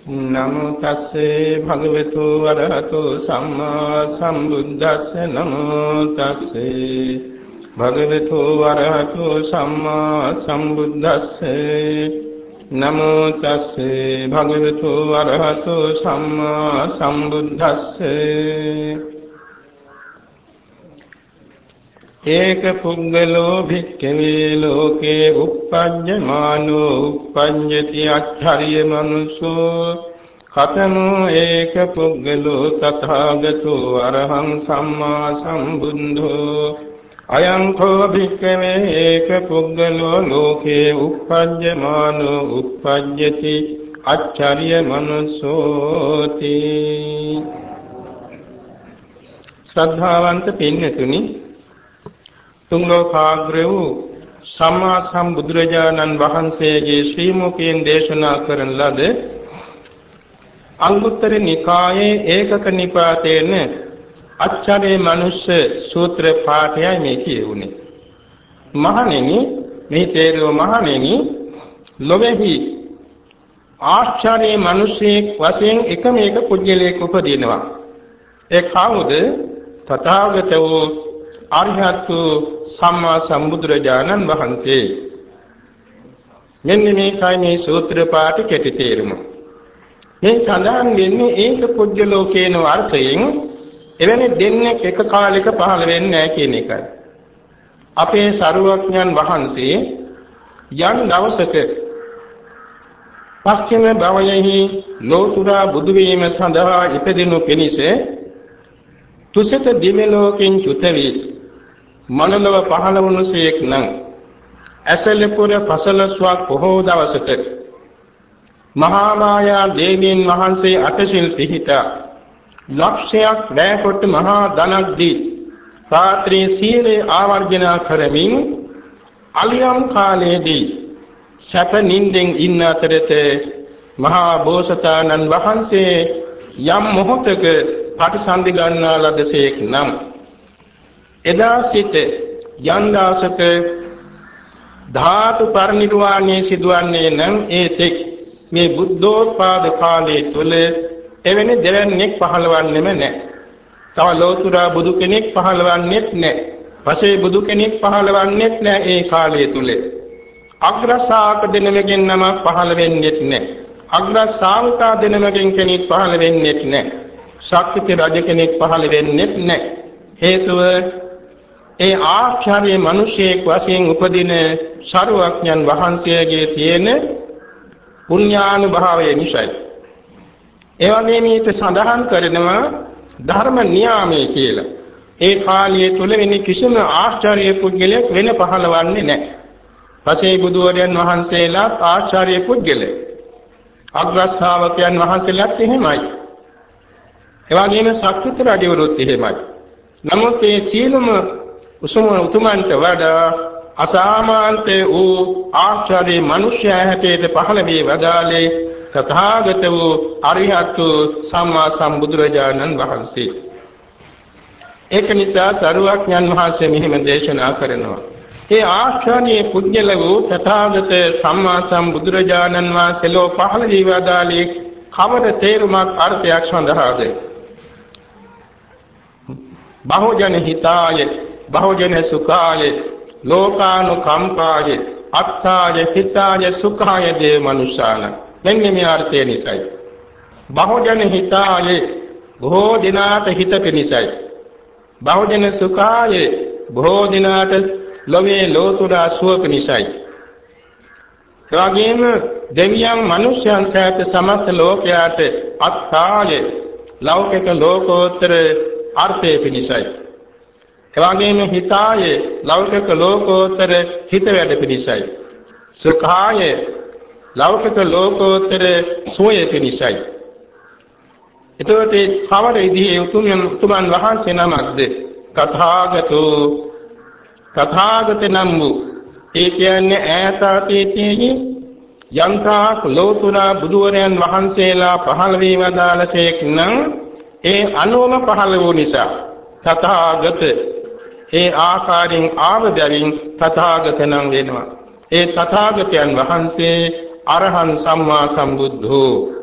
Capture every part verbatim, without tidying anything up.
නමෝ තස්සේ භගවතු වරහතෝ සම්මා සම්බුද්දස්ස නමෝ තස්සේ භගවතු වරහතෝ සම්මා සම්බුද්දස්සේ නමෝ තස්සේ භගවතු වරහතෝ සම්මා සම්බුද්දස්සේ ඒක පුද්ගලෝ භික්ඛවේ ලෝකේ uppajjamaano uppajjati accarya manuso කතමෝ ඒක පුද්ගලෝ තථාගතෝ අරහං සම්මා සම්බුද්ධෝ අයං කෝ භික්ඛවේ ඒක පුද්ගලෝ ලෝකේ uppajjamaano uppajjati accarya manusoති. ශ්‍රද්ධාවන්ත පින්වතුනි, තුන් ලෝකාග්‍ර වූ සම්මා සම්බුදුරජාණන් වහන්සේගේ ශ්‍රී මුඛයෙන් දේශනා කරන ලද අංගුත්තර නිකායේ ඒකක නිපාතේන අච්චරේ මනුෂ්‍ය සූත්‍ර පාඨයයි මේ කියුනේ. මහණෙනි, මේ තේරෝ මහණෙනි, ලොවේහි ආශ්චර්ය මනුෂ්‍යෙක් වශයෙන් එකම එක පුජ්‍යලයක උපදිනවා. ඒ කවුද? තථාගත වූ අරිහත් සම්මා සම්බුදුරජාණන් වහන්සේ. මෙන්න මේකයි මේ සූත්‍ර පාඨ කෙටි තේරුම. මේ සඳහන් වෙන්නේ ඒක පුජ්‍යලෝ කියන අර්ථයෙන් එවැනි දෙන්නෙක් එක කාලයක පහළ වෙන්නේ නැහැ කියන එකයි. අපේ සරුවඥන් වහන්සේ යම් දවසක පස්චිම භවයෙහි ලෝතුරා බුදු වීම සඳහා ඉපදෙනු පිණිස තුසිත දිව්‍ය ලෝකෙන් චුත වී මනලව පහළ වුණසේක් නම් ඇසලපුර පසළොස්වක් පොහෝ දවසක මහා මායා දේවීන් වහන්සේ අටසිල් පිහිටා ලක්ෂයක් වැයකොට මහා ධනක් දී රාත්‍රී සීලේ ආවර්ජනා කරමින් අලියම් කාලයේදී සැප නින්දෙන් ඉන්න අතරත මහා බෝසතාණන් වහන්සේ යම් මොහොතක පටිසන්ධි ගන්නා ලදසේක් නම් එදා සිට යන්දාසක ධාතු පරිනිර්වාණය සිදුවන්නේ නම් ඒ තෙක් මේ බුද්ධෝත්පාද කාලයේ තුල එවැනි දෙවන්නේක් පහළවන්නේම නැහැ. තව ලෝතුරා බුදු කෙනෙක් පහළවන්නේත් නැහැ. පසේ බුදු කෙනෙක් පහළවන්නේත් නැහැ ඒ කාලය තුල. අග්‍රශාක දෙනමකින් නම පහළ වෙන්නේත් නැහැ. අග්‍රශාවකා දෙනමකින් කෙනෙක් පහළ වෙන්නේත් නැහැ. ශක්තිත රජ කෙනෙක් පහළ වෙන්නේත් නැහැ. හේතුව ඒ ආචාර්ය මිනිසෙක් වශයෙන් උපදින සරුවඥන් වහන්සේගේ තියෙන පුණ්‍යානුභාවය නිසායි. ඒ වගේම ඊට සඳහන් කරනවා ධර්ම නියාමයේ කියලා. ඒ කාලයේ තුල වෙන කිසිම ආචාර්ය පුද්ගලයෙක් වෙන පහළවන්නේ නැහැ. පසේ බුදුවරයන් වහන්සේලාත් ආචාර්ය පුද්ගලයෙක්. අග්‍ර ශ්‍රාවකයන් වහන්සේලාත් එහෙමයි. ඒ වගේම ශක්තිත රජවරුත් එහෙමයි. නමුත් මේ සීලම උසම උතුමන්ට වඩා අසාමාන්ත වූ ආචාර්ය මිනිසයා හැටියට පහළ වේ වදාළේ තථාගත වූ අරිහත් සම්මා සම්බුදුරජාණන් වහන්සේ. ඒක නිසා සරුවඥන් වහන්සේ මෙහිම දේශනා කරනවා. ඒ ආචාර්ය පුජ්‍යල වූ තථාගත සම්මා සම්බුදුරජාණන් වහන්සේ ලෝ පහළ වී වදාළේ කවර තේරුමක් අර්ථයක් සඳහාද? බහුජන හිතාය බහුජන සුඛාය ලෝකානුකම්පාය අත්තාය හිතාය සුඛාය දේ මනුෂ්‍යාන. මෙන්න මේ අර්ථය නිසයි. බහුජන හිතාය බොහෝ දිනාට හිත පිණිසයි. බහුජන සුඛාය බොහෝ දිනාට ලෝමේ ලෝතුරා සුව පිණිසයි. එවැගේම දෙවියන් මනුෂ්‍යයන් සහිත සමස්ත ලෝකයාට අත්තාය ලෞකික ලෝකෝත්තර අර්ථය පිණිසයි. එවැගේම හිතාය ලෞකික ලෝකෝත්තර හිත වැඩ පිණිසයි. සුඛාය ලෞකික ලෝකෝත්තර සෝය පිණිසයි. එතකොට කවර විදිහේ උතුම්යන් උතුමන් වහන්සේ නමක්ද? තථාගතෝ තථාගත නම් වූ, ඒ කියන්නේ ඈත අතීතයේ යන්ත්‍රාක් ලෝතුරා බුදුවරයන් වහන්සේලා පහළ වී වදාළසේක් නම් ඒ අනුවම පහළ වූ නිසා තථාගත ඒ ආකාරයෙන් ආවදරින් තථාගත නම් වෙනවා. ඒ තථාගතයන් වහන්සේ අරහං සම්මා සම්බුද්ධෝ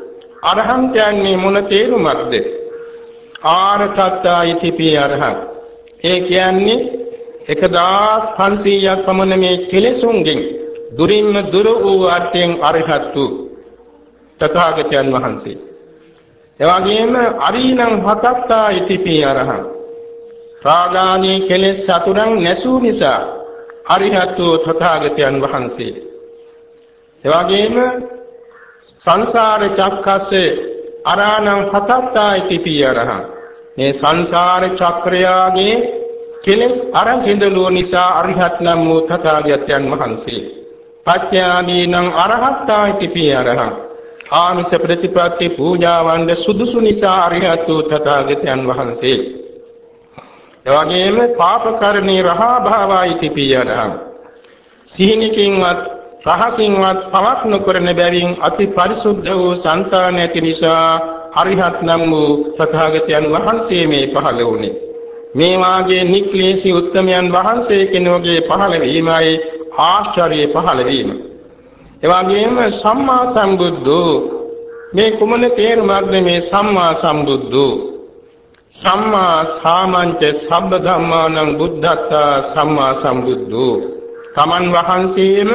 අරහන්තයන්නේ මොන තේරුමක්ද? ආරචත්තා ඉතිපි අරහං. ඒ කියන්නේ එක දහස් පන්සීයක් පමණ මේ කෙලෙසුන්ගෙන් දුරින්ම දුර වූ අර්ථයෙන් අරහත් වූ තථාගතයන් වහන්සේ. එවැගේම අරීණං හතත්තා ඉතිපි අරහං. රාගාදී කෙලෙස් සතුරන් නැසූ නිසා අරිහත් වූ තථාගතයන් වහන්සේ. එවැගේම සංසාර චක්කස්සේ අරාණං හතත්තා ඉතිපි අරහං. මේ සංසාර චක්‍රයාගේ කෙලෙස් අරසින්දලුව නිසා අරිහත් නම් වූ තථාගතයන් වහන්සේ. පත්‍යාදීනං අරහත්තා ඉතිපි අරහං. ආමිස ප්‍රතිපත්ති පූජාවන්ද සුදුසු නිසා අරිහත් වූ තථාගතයන් වහන්සේ. එවැගේම පාපකරණී රහා භාවයි ඉතිපි අරහං. සීනිකින්වත් රහසින්වත් පවක් නොකරන බැවින් අති පරිසුද්ධ වූ సంతාන ඇති නිසා අරිහත් නම් වූ තථාගතයන් වහන්සේ මේ පහළ වුණේ. මේ වාගේ නික්ලේශී උත්තමයන් වහන්සේ කෙනෙකුගේ පහළ වීමයි ආශ්චර්ය පහළ වීම. එවැගේම සම්මා සම්බුද්ධෝ මේ කුමන තේරුමක්ද මේ සම්මා සම්බුද්ධෝ? සම්මා සාමංච සබ්බ ධම්මානං බුද්ධත්තා සම්මා සම්බුද්ධෝ. තමන් වහන්සේම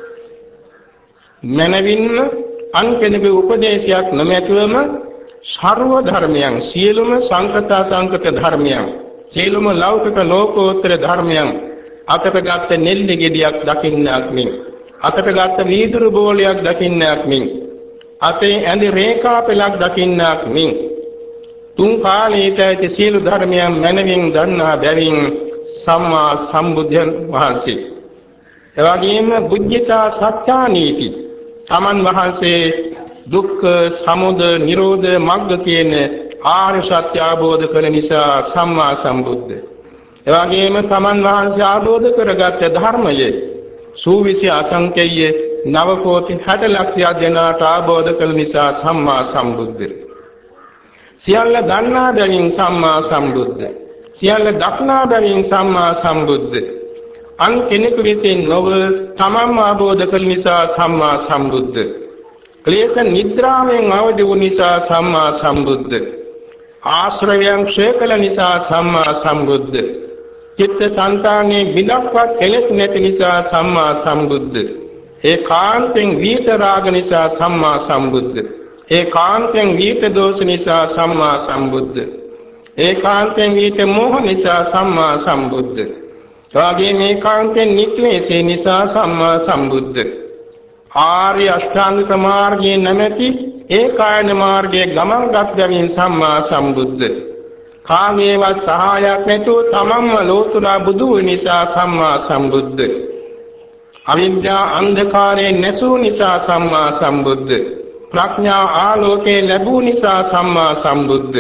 මනවින්ම අන් කෙනෙකුගේ උපදේශයක් නොමැතිවම සර්ව ධර්මයන් සියලුම සංකත සංකත ධර්මයන් සියලුම ලෞකික ලෝකෝත්තර ධර්මයන් අතට ගත්ත නෙල්ලි ගෙඩියක් දකින්නක් මෙන් අතට ගත්ත වීදුරු බෝලයක් දකින්නක් මෙන් අතේ ඇඳි රේඛා පෙළක් දකින්නක් මෙන් තුන් කාලීත ඇති සියලු ධර්මයන් මනවින් දන්නා බැවින් සම්මා සම්බුද්ධයන් වහන්සේ. එවැගේම බුද්ධිතා සත්‍යානීති තමන් වහන්සේ දුක්ඛ සමුදය නිරෝධ මග්ග කියන ආර්ය සත්‍ය අවබෝධ කරන නිසා සම්මා සම්බුද්ධ. එවැගේම තමන් වහන්සේ අවබෝධ කරගත් ධර්මයේ සූවිසි අසංකේය නව කෝටි හැට ලක්ෂයක් දෙනාට අවබෝධ කළ නිසා සම්මා සම්බුද්ධ. සියල්ල දන්නා බැවින් සම්මා සම්බුද්ධ. සියල්ල දක්නා බැවින් සම්මා සම්බුද්ධ. අන් කෙනෙකු විසින් නොව තමන්ම අවබෝධ කළ නිසා සම්මා සම්බුද්ධ. ක්ලේශ නිද්‍රාවෙන් අවදි වූ නිසා සම්මා සම්බුද්ධ. ආශ්‍රවයන් ක්ෂය කළ නිසා සම්මා සම්බුද්ධ. චිත්ත සංතානයේ බිඳක්වත් කෙලෙස් නැති නිසා සම්මා සම්බුද්ධ. ඒකාන්තෙන් විත රාග නිසා සම්මා සම්බුද්ධ. ඒකාන්තෙන් විත දෝෂ නිසා සම්මා සම්බුද්ධ. ඒකාන්තෙන් විත මෝහ නිසා සම්මා සම්බුද්ධ. එවාගේ මේ කාන්තෙන් නික්ලේශේ නිසා සම්මා සම්බුද්ධ. ආර්ය අෂ්ටාංගික මාර්ගයේ නැමැති ඒකායන මාර්ගයේ ගමන්ගත් බැවින් සම්මා සම්බුද්ධ. කාමේවත් සහායක් නැතුව තමන්ම ලෝතුරා බුදු වූ නිසා සම්මා සම්බුද්ධ. අවිද්‍යා අන්ධකාරයෙන් නැසූ නිසා සම්මා සම්බුද්ධ. ප්‍රඥා ආලෝකේ ලැබූ නිසා සම්මා සම්බුද්ධ.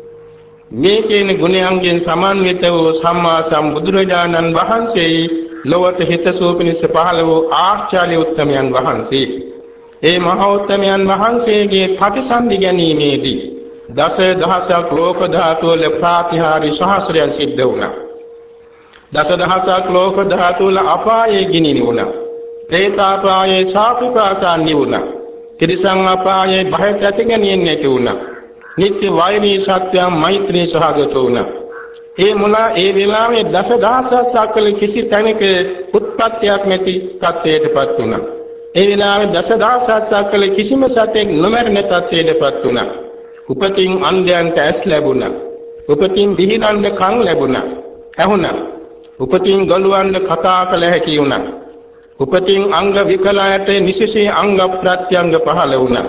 මේ කියන ගුණයන්ගෙන් සමන්විත වූ සම්මා සම්බුදුරජාණන් වහන්සේ ලොවට හිතසුව පිණිස පහළ වූ ආශ්චර්ය උත්තමයන් වහන්සේ. ඒ මහා උත්තමයන් වහන්සේගේ ප්‍රතිසන්දි ගැනීමේදී දස දහසක් ලෝක ධාතු වල ප්‍රාතිහාර්ය සහස්‍රයන් සිද්ධ වුණා. දස දහසක් ලෝක ධාතු වල අපායේ ගිනිනි වුණා. ප්‍රේතාපායේ සාපිපාසාන් නිවුණා. ත්‍රිසං අපායේ භය ප්‍රතිගැනියෙන් නැති වුණා. නිත්‍ය වෛරී සත්‍යම් මෛත්‍රී සහගත වුණා. ඒ මුලා ඒ වෙලාවේ දස දහසක් සකල කිසි තැනක උත්පත්තියක් නැති තත්ත්වයටපත් වුණා. ඒ වෙලාවේ දස දහසක් සකල කිසිම සතෙක් නොමරන තත්ත්වයටපත් වුණා. උපතින් අන්ධයන්ට ඇස් ලැබුණා. උපතින් දිහිනන්ද කන් ලැබුණා. ඇහුණා. උපතින් ගලුවන්ද කතා කළ හැකි වුණා. උපතින් අංග විකලයට නිසිසේ අංග ප්‍රත්‍යංග පහළ වුණා.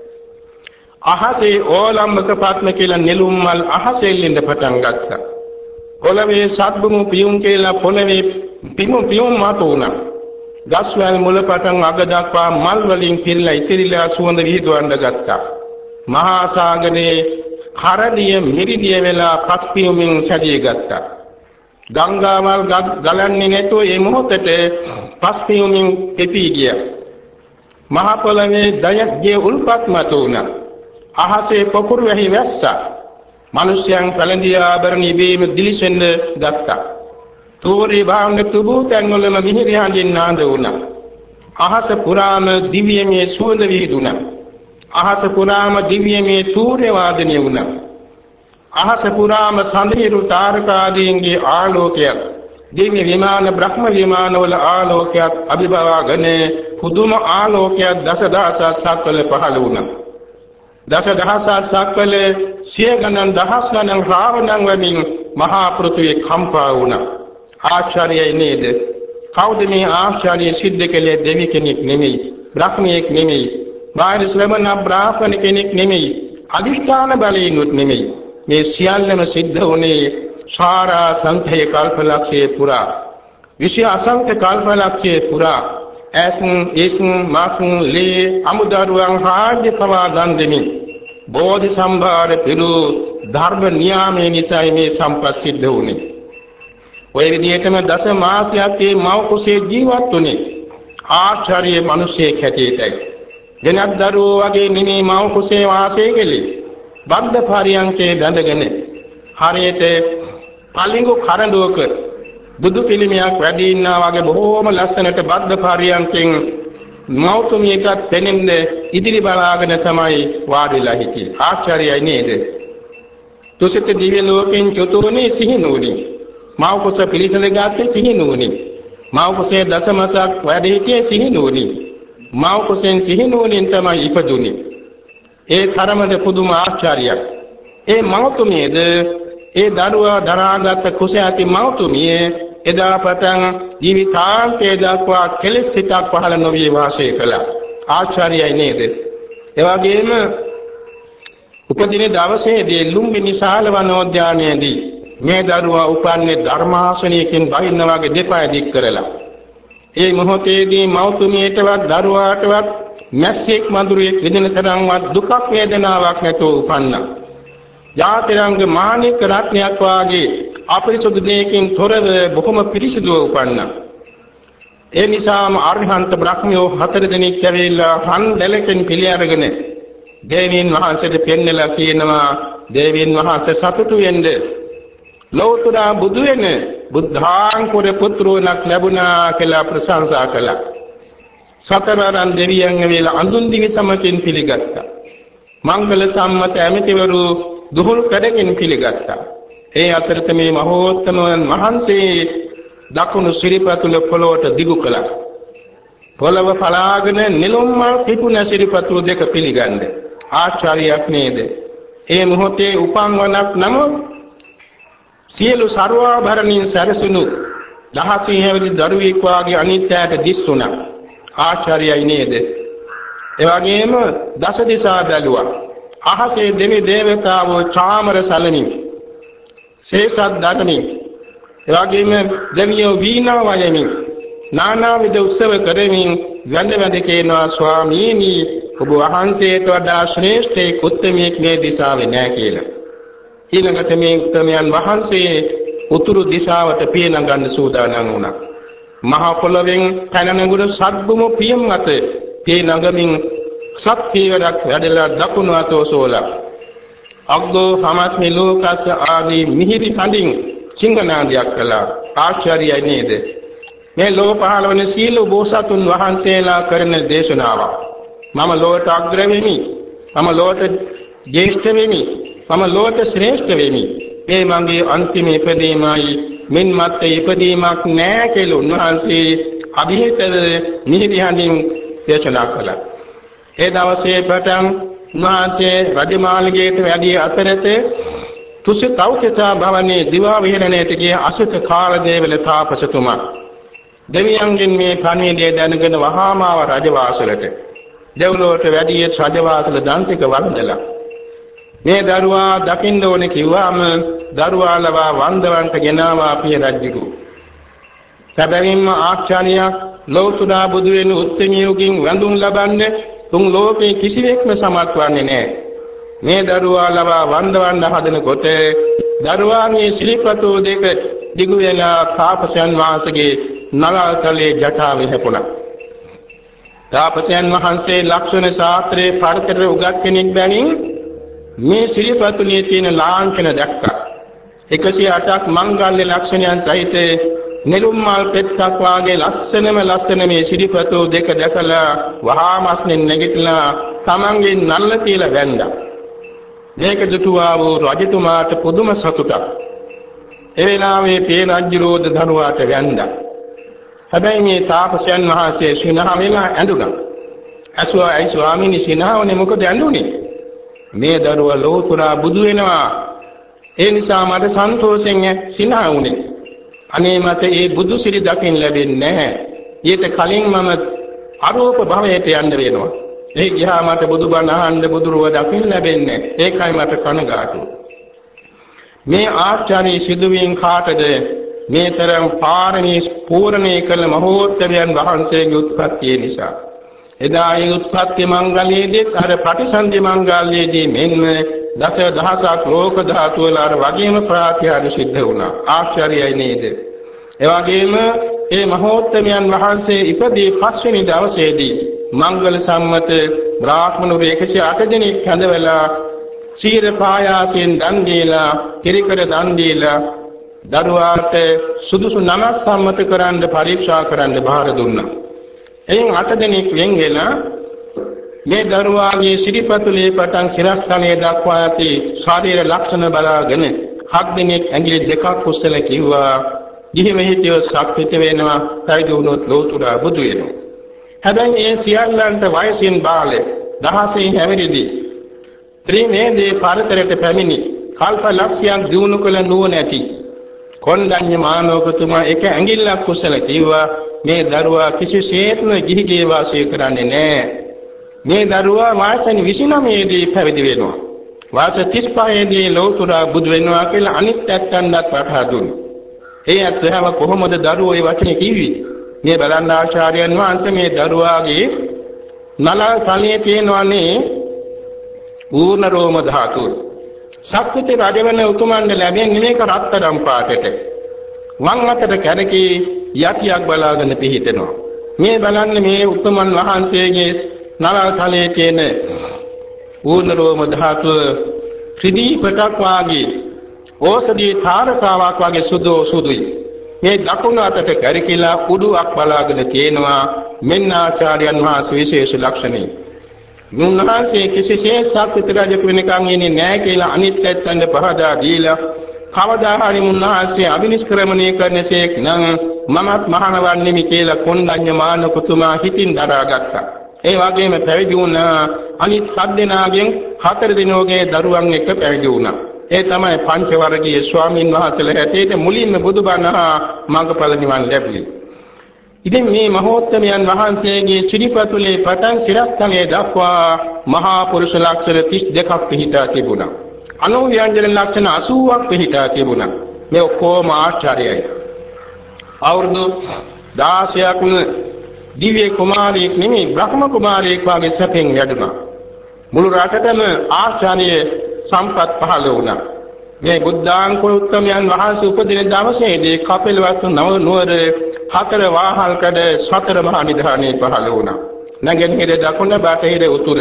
අහසේ ඕලම්බක පත්ම කියලා නෙළුම් මල් අහසෙල්ලෙන්න පටන් ගත්තා. පොළවේ සත්බුමු පියුම් කියලා පොළවේ පිමු පියුම් මත වුණා. ගස්වැල් මුල පටන් අග දක්වා මල් වලින් පිරලා ඉතිරිලා සුවඳ විහිදුවන්න ගත්තා. මහා සාගරයේ කරඩිය මිරිදිය වෙලා පස් පියුමින් සැදී ගත්තා. ගංගාවල් ගලන්නේ නැතුව මේ මොහොතේ පස් පියුමින් පිපී ගියා. මහ පොළවේ දයස්ගේ උල්පත් මත වුණා. අහසේ පොකුරු වැහි වැස්සා. මිනිසයන් පැලඳිය ආභරණ ඉබේම දිලිසෙන්න ගත්තා. තෝරේ භාංග තුබූ තැන්වලම මිහිරි හඬින් නාද වුණා. අහස පුරාම දිව්‍යමය සුවඳ විහිදුණා. අහස පුරාම දිව්‍යමය තූර්ය වාදනය වුණා. අහස පුරාම සඳහිරු තාරකාදීන්ගේ ආලෝකයක්, දිව්‍ය විමාන බ්‍රහ්ම විමානවල ආලෝකයක් අභිභවාගෙන පුදුම ආලෝකයක් දසදහසක් සක්වල පහළ වුණා. දසදහසක් සක්වල සිය ගණන් දහස් ගණන් රාවණන් වලින් මහා පෘථිවිය කම්පා වුණා. ආශ්චර්යයි නේද? කවුද මේ ආශ්චර්ය සිද්ධ කළේ? දෙවි කෙනෙක් නෙමෙයි, බ්‍රහ්මයෙක් නෙමෙයි, බාහිර ශ්‍රමණ බ්‍රාහ්මණ කෙනෙක් නෙමෙයි, අදිෂ්ඨාන බලයෙන්ුත් නෙමෙයි. මේ සියල්ලම සිද්ධ වුණේ සාරා සංඛේ කල්පලක්ෂයේ පුරා, විශේෂ අසංඛ කල්පලක්ෂයේ පුරා ඇසුන් ඉසුන් මාසුන් ලේ අමුදරුවන් රාජ්‍ය පවා දන් දෙමින් බෝධි සම්භාර පිළු ධර්ම නියාමයේ නිසයි මේ සම්පත් සිද්ධ වුණේ. ඔය විදිහටම දස මාසයක් මේ මව කුසේ ජීවත් වුණේ ආචාර්ය මිනිසෙක් හැටියටයි. වෙනත් දරුවෝ වගේ නෙමේ මව කුසේ වාසය කළේ. බද්ධ පරියන්කේ බැඳගෙන හරියට පලිඟු කරඬුවක බුදු පිළිමයක් වැඩි ඉන්නා වගේ බොහෝම ලස්සනට බද්ධ පරියන්කෙන් මෞතුමියටත් පෙනෙන්නේ ඉදිරි බලාගෙන තමයි වාඩිලා හිටියේ. ආශ්චර්යයි නේද? තුසිත දිව්‍ය ලෝකෙන් චතුරුනේ සිහිනුනි. මව කුස පිළිසඳගත්තේ සිහිනුනි. මව කුසේ දසමසක් වැඩ හිටියේ සිහිනුනි. මව කුසෙන් සිහිනුනින් තමයි ඉපදුනේ. ඒ තරමද පුදුම ආශ්චර්යයක්. ඒ මෞතුමියද ඒ දරුවා දරාගත් කුස ඇති මෞතුමිය එදා පටන් ජීවිතාන්තය දක්වා කෙලෙස් සිතක් පහළ නොවී වාසය කළා. ආශ්චර්යයි නේද? ඒ වගේම උපදින දවසේදී ලුම්බිනි ශාල වනෝද්‍යානයේදී මේ දරුවා උපන්නේ ධර්මාසනයකින් බහින්න වගේ දෙපය දික් කරලා. ඒ මොහොතේදී මෞතුමියටවත් දරුවාටවත් මැස්සෙක් මඳුරෙක් විඳින තරම්වත් දුකක් වේදනාවක් නැතුව උපන්නා. ජාතිරංග මාණික රත්නයක් වාගේ අපරිසුදු දෙයකින් තොරව බොහොම පිරිසිදුව උපන්නා. ඒ නිසාම අරහන්ත බ්‍රහ්මයෝ හතර දෙනෙක් ඇවිල්ලා රන් දැලකින් පිළි අරගෙන දේවීන් වහන්සේට පෙන්නලා කියනවා, දේවීන් වහන්සේ සතුටු වෙන්න, ලෞතර බුදු වෙන බුද්ධාංකුර පුත්‍රෝණක් ලැබුණා කියලා ප්‍රශංසා කළා. සතරවරන් දෙවියන් ඇවිල්ලා අඳුන් දිවි සමකින් පිළිගත්තා. මංගල සම්මත ඇමතිවරු දුහුල් කඩකින් පිළිගත්තා. ඒ අතරත මේ මහෝත්තමයන් වහන්සේ දකුණු සිරිපතුල පොළොවට දිගු කළා. පොළව පලාගෙන නිලුම් මල් පිපුණ සිරිපතුල දෙක පිළිගන්න. ආචාර්යයක් නේද? ඒ මොහොතේ උපන් වනක් නම සියලු ਸਰවාභරණින් සැරසුණු දහසින් හැවිලි දරුවෙක් වාගේ අනිත්‍යයට දිස්සුණා. ආචාර්යයි නේද? ඒ වගේම දස දිසා බැලුවා. අහසේ දෙවි දේවතාවෝ චාමර සලමින් ශේෂත් දඩමින්, ඒ වගේම දෙවියෝ වීණා වයමින් නානා විද උත්සව කරමින් වැඳ වැඳ කියනවා, ස්වාමීනි ඔබ වහන්සේට වඩා ශ්‍රේෂ්ඨ උත්තමයෙක් මේ දිසාවේ නැහැ කියලා. ඊළඟට මේ උත්තමයන් වහන්සේ උතුරු දිශාවට පිය නගන්න සූදානම් වුණා. මහා පොළොවෙන් පැන නගුර සද්බුම පියම් අත පිය නගමින් සත් පියවරක් වැඩලා දකුණු අත ඔසවලා අග්ගෝ හමස්මි ලෝකස් ආදී මිහිරි කඳින් සිංහනාදයක් කළා. ආශ්චර්යයි නේද? මේ ලෝ පහළ වන සීල බෝසතුන් වහන්සේලා කරන දේශනාවක්. මම ලෝට අග්‍ර වෙමි, මම ලෝට ජේෂ්ඨ වෙමි, මම ලෝට ශ්‍රේෂ්ඨ වෙමි. මේ මගේ අන්තිම ඉපදීමයි, මින් මත් ඉපදීමක් නැහැ කියලා උන්වහන්සේ අභිහිතව මිහිරි හඬින් දේශනා කළා. ඒ දවසේ පටන් උන්වහන්සේ රජමාලිගයට වැඩි අතරතේ තුසිතෞකචා භවනේ දිවා විහරණයට ගිය අසුත කාලදේවල තාපසතුමා දෙවියන්ගෙන් මේ පණිවිඩය දැනගෙන වහාම ආව රජවාසලට. දෙව්ලොවට වැඩි රජවාසල දන්තික වන්දලා මේ දරුවා දකින්න ඕනේ කිව්වාම දරුවා ලවා වන්දවන්ට ගෙනාවා පිය රජුරු. සැබවින්ම ආචාර්යයක් ලෞතුරා බුදු වෙන උත්තමියෝකින් වැඳුම් ලබන්නේ තුන් ලෝකේ කිසිවෙක්ම සමත් වන්නේ නැහැ. මේ දරුවා ලවා වන්දවන්න හදනකොට දරුවාගේ ශිල්පතු දෙක දිගු වෙලා තාපසයන් වහන්සේගේ නලතලේ ජටාවෙ හැපුණා. තාපසයන් වහන්සේ ලක්ෂණ ශාස්ත්‍රයේ පරිතර උගත් කෙනෙක් බැවින් මේ ශිල්පතුනේ තියෙන ලාංඡන දැක්කා. එකසිය අටක් මංගල්‍ය ලක්ෂණයන් සහිත නෙළුම් මල් පෙත්තක් වාගේ ලස්සනම ලස්සන මේ සිරිපතු දෙක දැකලා වහාමස්නෙන් නැගිටලා තමන්ගේ නල්ල තියලා වැන්දා. මේක දුටුවා වූ රජතුමාට පුදුම සතුටක්. ඒ වෙලාවේ පේ රජුරෝද දරුවාට වැන්දා. හැබැයි මේ තාපසයන් වහන්සේ සිනහ වෙලා ඇඬුණා. අසුවා ඇයි ස්වාමීනි සිනහවනේ මොකද ඇඬුනේ? මේ දරුවා ලෝතුරා බුදු වෙනවා. ඒ නිසා මට සන්තෝෂෙන් සිනහ වුණේ. අනේ මට ඒ බුදු සිරි දකින්න ලැබෙන්නේ නැහැ. ඊට කලින් මම අරූප භවයට යන්න වෙනවා. ඒ ගියා මට බුදුබණ අහන්න බුදුරුව දකින්න ලැබෙන්නේ නැහැ. ඒකයි මට කනගාටු. මේ ආචාර්ය සිදුවීම් කාටද මේ තරම් පාරමී පූර්ණේ කළ මහෝත්තමයන් වහන්සේගේ උත්පත්තිය නිසා. එදා ඒ උත්පත්ති මංගලයේදී අර ප්‍රතිසන්දි මංගලයේදී මෙන්න දස දහසක් ලෝක ධාතු වල අර වගේම ප්‍රාත්‍යාර සිද්ධ වුණා. ආශ්චර්යයි නේද? ඒ වගේම මේ මහෝත්තමයන් වහන්සේ ඉපදී පස්වෙනි දවසේදී මංගල සම්මත බ්‍රාහ්මණවරු එකසිය අට දෙනෙක් හැඳවලා සීර පායාසෙන් දන් දීලා කිරිකර දන් දීලා දරුවාට සුදුසු නමක් සම්මත කරන්න පරීක්ෂා කරන්න බාර දුන්නා. එයින් අට දෙනෙක් වෙන් වෙලා මේ දරුවාගේ සිරිපතුලේ පටන් සිරස්තලයේ දක්වා ඇති ශාරීරික ලක්ෂණ බලාගෙන හත් දිනක් ඇඟිලි දෙකක් උස්සලා කිව්වා දිහිම හිතිය ශක්තිත වෙනවා පැවිදි වුණොත් ලෝතුරා බුදු වෙනවා. හැබැයි ඒ සියල්ලන්ට වයසින් බාලේ දහසේ හැවිරිදී ත්‍රිනේදී පරතරයට පැමිණි කල්ප ලක්ෂයක් දිනු කළ නුවණැති කොණ්ඩඤ්ඤ මානවකතුමා එක ඇඟිල්ලක් උස්සලා කිව්වා මේ දරුවා කිසිසේත්ම ගිහිගේ වාසය කරන්නේ නැහැ. මේ දරුවා වයස විසිනවය දී පැවිදි වෙනවා. වයස තිස් පහේ දී ලෝතුරා බුදු වෙනවා කියලා අනිත් ඇත්තන්වත් වටහා දුන්නා. ඒ ඇත්තම කොහොමද දරුවෝ මේ වචනේ කිව්වේ? මේ බලන්න ආචාර්යයන් වහන්සේ මේ දරුවාගේ නල තලයේ තියෙනවානේ ඌර්ණ රෝම ධාතුව. ශක්තිත රජවන උතුමන්ට ලැබෙන්නේ මේක රත්තරන් පාටට. වම් අතට කැරකී යටියක් බලාගෙන පිහිටනවා. මේ බලන්නේ මේ උතුමන් වහන්සේගේ නලල් තලයේ තියෙන ඌර්ණ රෝම ධාතුව ත්‍රිදී පටක් වාගේ ඕසදී තාරකාවක් වාගේ සුදු සුදුයි. මේ දකුණු අතට කැරකිලා උඩුවක් බලාගෙන තියෙනවා. මෙන්න ආචාර්යයන් වහන්සේ විශේෂ ලක්ෂණයි. මුන්නාසේ කිසිසේ සත්‍විත රජ කෙනෙක්න් ඉන්නේ නැහැ කියලා අනිත් පැත්තෙන් පහදා දීලා කවදා හරි මුන්නාසේ අභිනිෂ්ක්‍රමණය කරන්නසේක් නම් මමත් මහානවන්නේමි කියලා කොණ්ඩඤ්ඤ මානවකතුමා හිතින් දරාගත්තා. ඒ වගේම පැවිදි වුණා අනිත් හත් දෙනාගෙන් හතර දිනෝගේ දරුවන් එක්ක පැවිදි වුණා. ඒ තමයි පංච වර්ගීය ස්වාමීන් වහන්සේලා හැටියට මුලින්ම බුදුබණ මඟඵල නිවන් ලැබුවේ. ඉතින් මේ මහෝත්තමයන් වහන්සේගේ ත්‍රිපතුලේ පටන් සිරස්තලයේ දක්වා මහා පුරුෂ ලක්ෂණ තිස් දෙකක් පිහිටා තිබුණා. අනුව්‍යංජන ලක්ෂණ අසූවක් පිහිටා තිබුණා. මේ ඔක්කොම ආශ්චර්යයි. අවුරුදු දහසක් දිව්‍ය කුමාරයෙක් නෙමෙයි බ්‍රහ්ම කුමාරයෙක් වගේ සැපෙන් වැඩුණා. මුළු රටටම ආශ්චර්ය සම්පත් පහළ වුණා. මේ බුද්ධාංකුර උත්තමයන් වහන්සේ උපදින දවසේදී කපිලවස්තු නව නුවර හතර වාහල්කඩ සතර මහා නිධානයේ පහළ වුණා. නැගෙනහිර දකුණ බටහිර උතුර.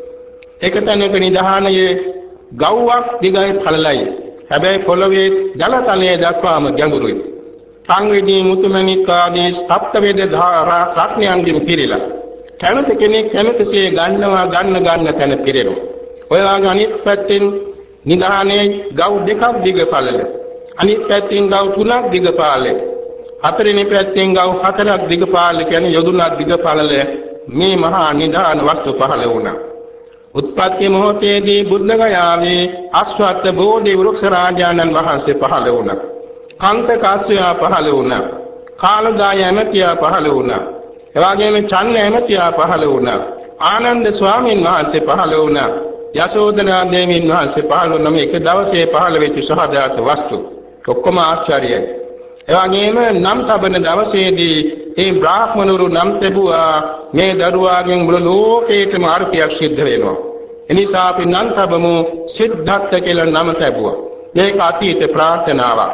එක තැනක නිධානයේ ගව්වක් දිගයි පළලයි. හැබැයි පොළවේ ජලතලයේ දක්වාම ගැඹුරුයි. සංවේදී මුතුමැණික් ආදී සප්තවේද ධාරා රත්නයන්ගෙන් පිරීලා. කැමති කෙනෙක් කැමතිසේ ගන්නවා ගන්න ගන්න තැන පිරෙනවා. ඔය වගේ අනිත් පැත්තෙන් නිධානයේ ගව් දෙකක් දිග පළල. අනිත් පැත්තෙන් ගව් තුනක් දිග පළල. හතරෙනි පැත්තෙන් ගව් හතරක් දිග පළල කියන්නේ යොදුනක් දිග පළල මේ මහා නිධාන වස්තු පහළ වුණා. උත්පත්ති මොහොතේදී බුද්ධ ගයාවේ අශ්වත්ථ බෝධි වෘක්ෂ රාජානන් වහන්සේ පහළ වුණා. කාන්ත කාශ්‍යප පහළ වුණා. කාලදාය ඇමතියා පහළ වුණා. එවාගෙම චන්න ඇමතියා පහළ වුණා. ආනන්ද ස්වාමීන් වහන්සේ පහළ වුණා. යශෝදනා දේවීන් වහන්සේ පහළ වුණ මේ එක දවසේ පහළ වෙච්ච සහජාත වස්තු ඔක්කොම ආශ්චර්යයි. එවාගෙම නම් තබන දවසේදී මේ බ්‍රාහ්මණවරු නම් ලැබුවා මේ දරුවාගෙන් මුළු ලෝකේටම ආර්තියක් සිද්ධ වෙනවා. එනිසා අපි නම් තබමු සිද්ධාර්ථ කියලා නම ලැබුවා. මේක අතීත ප්‍රාර්ථනාවක්.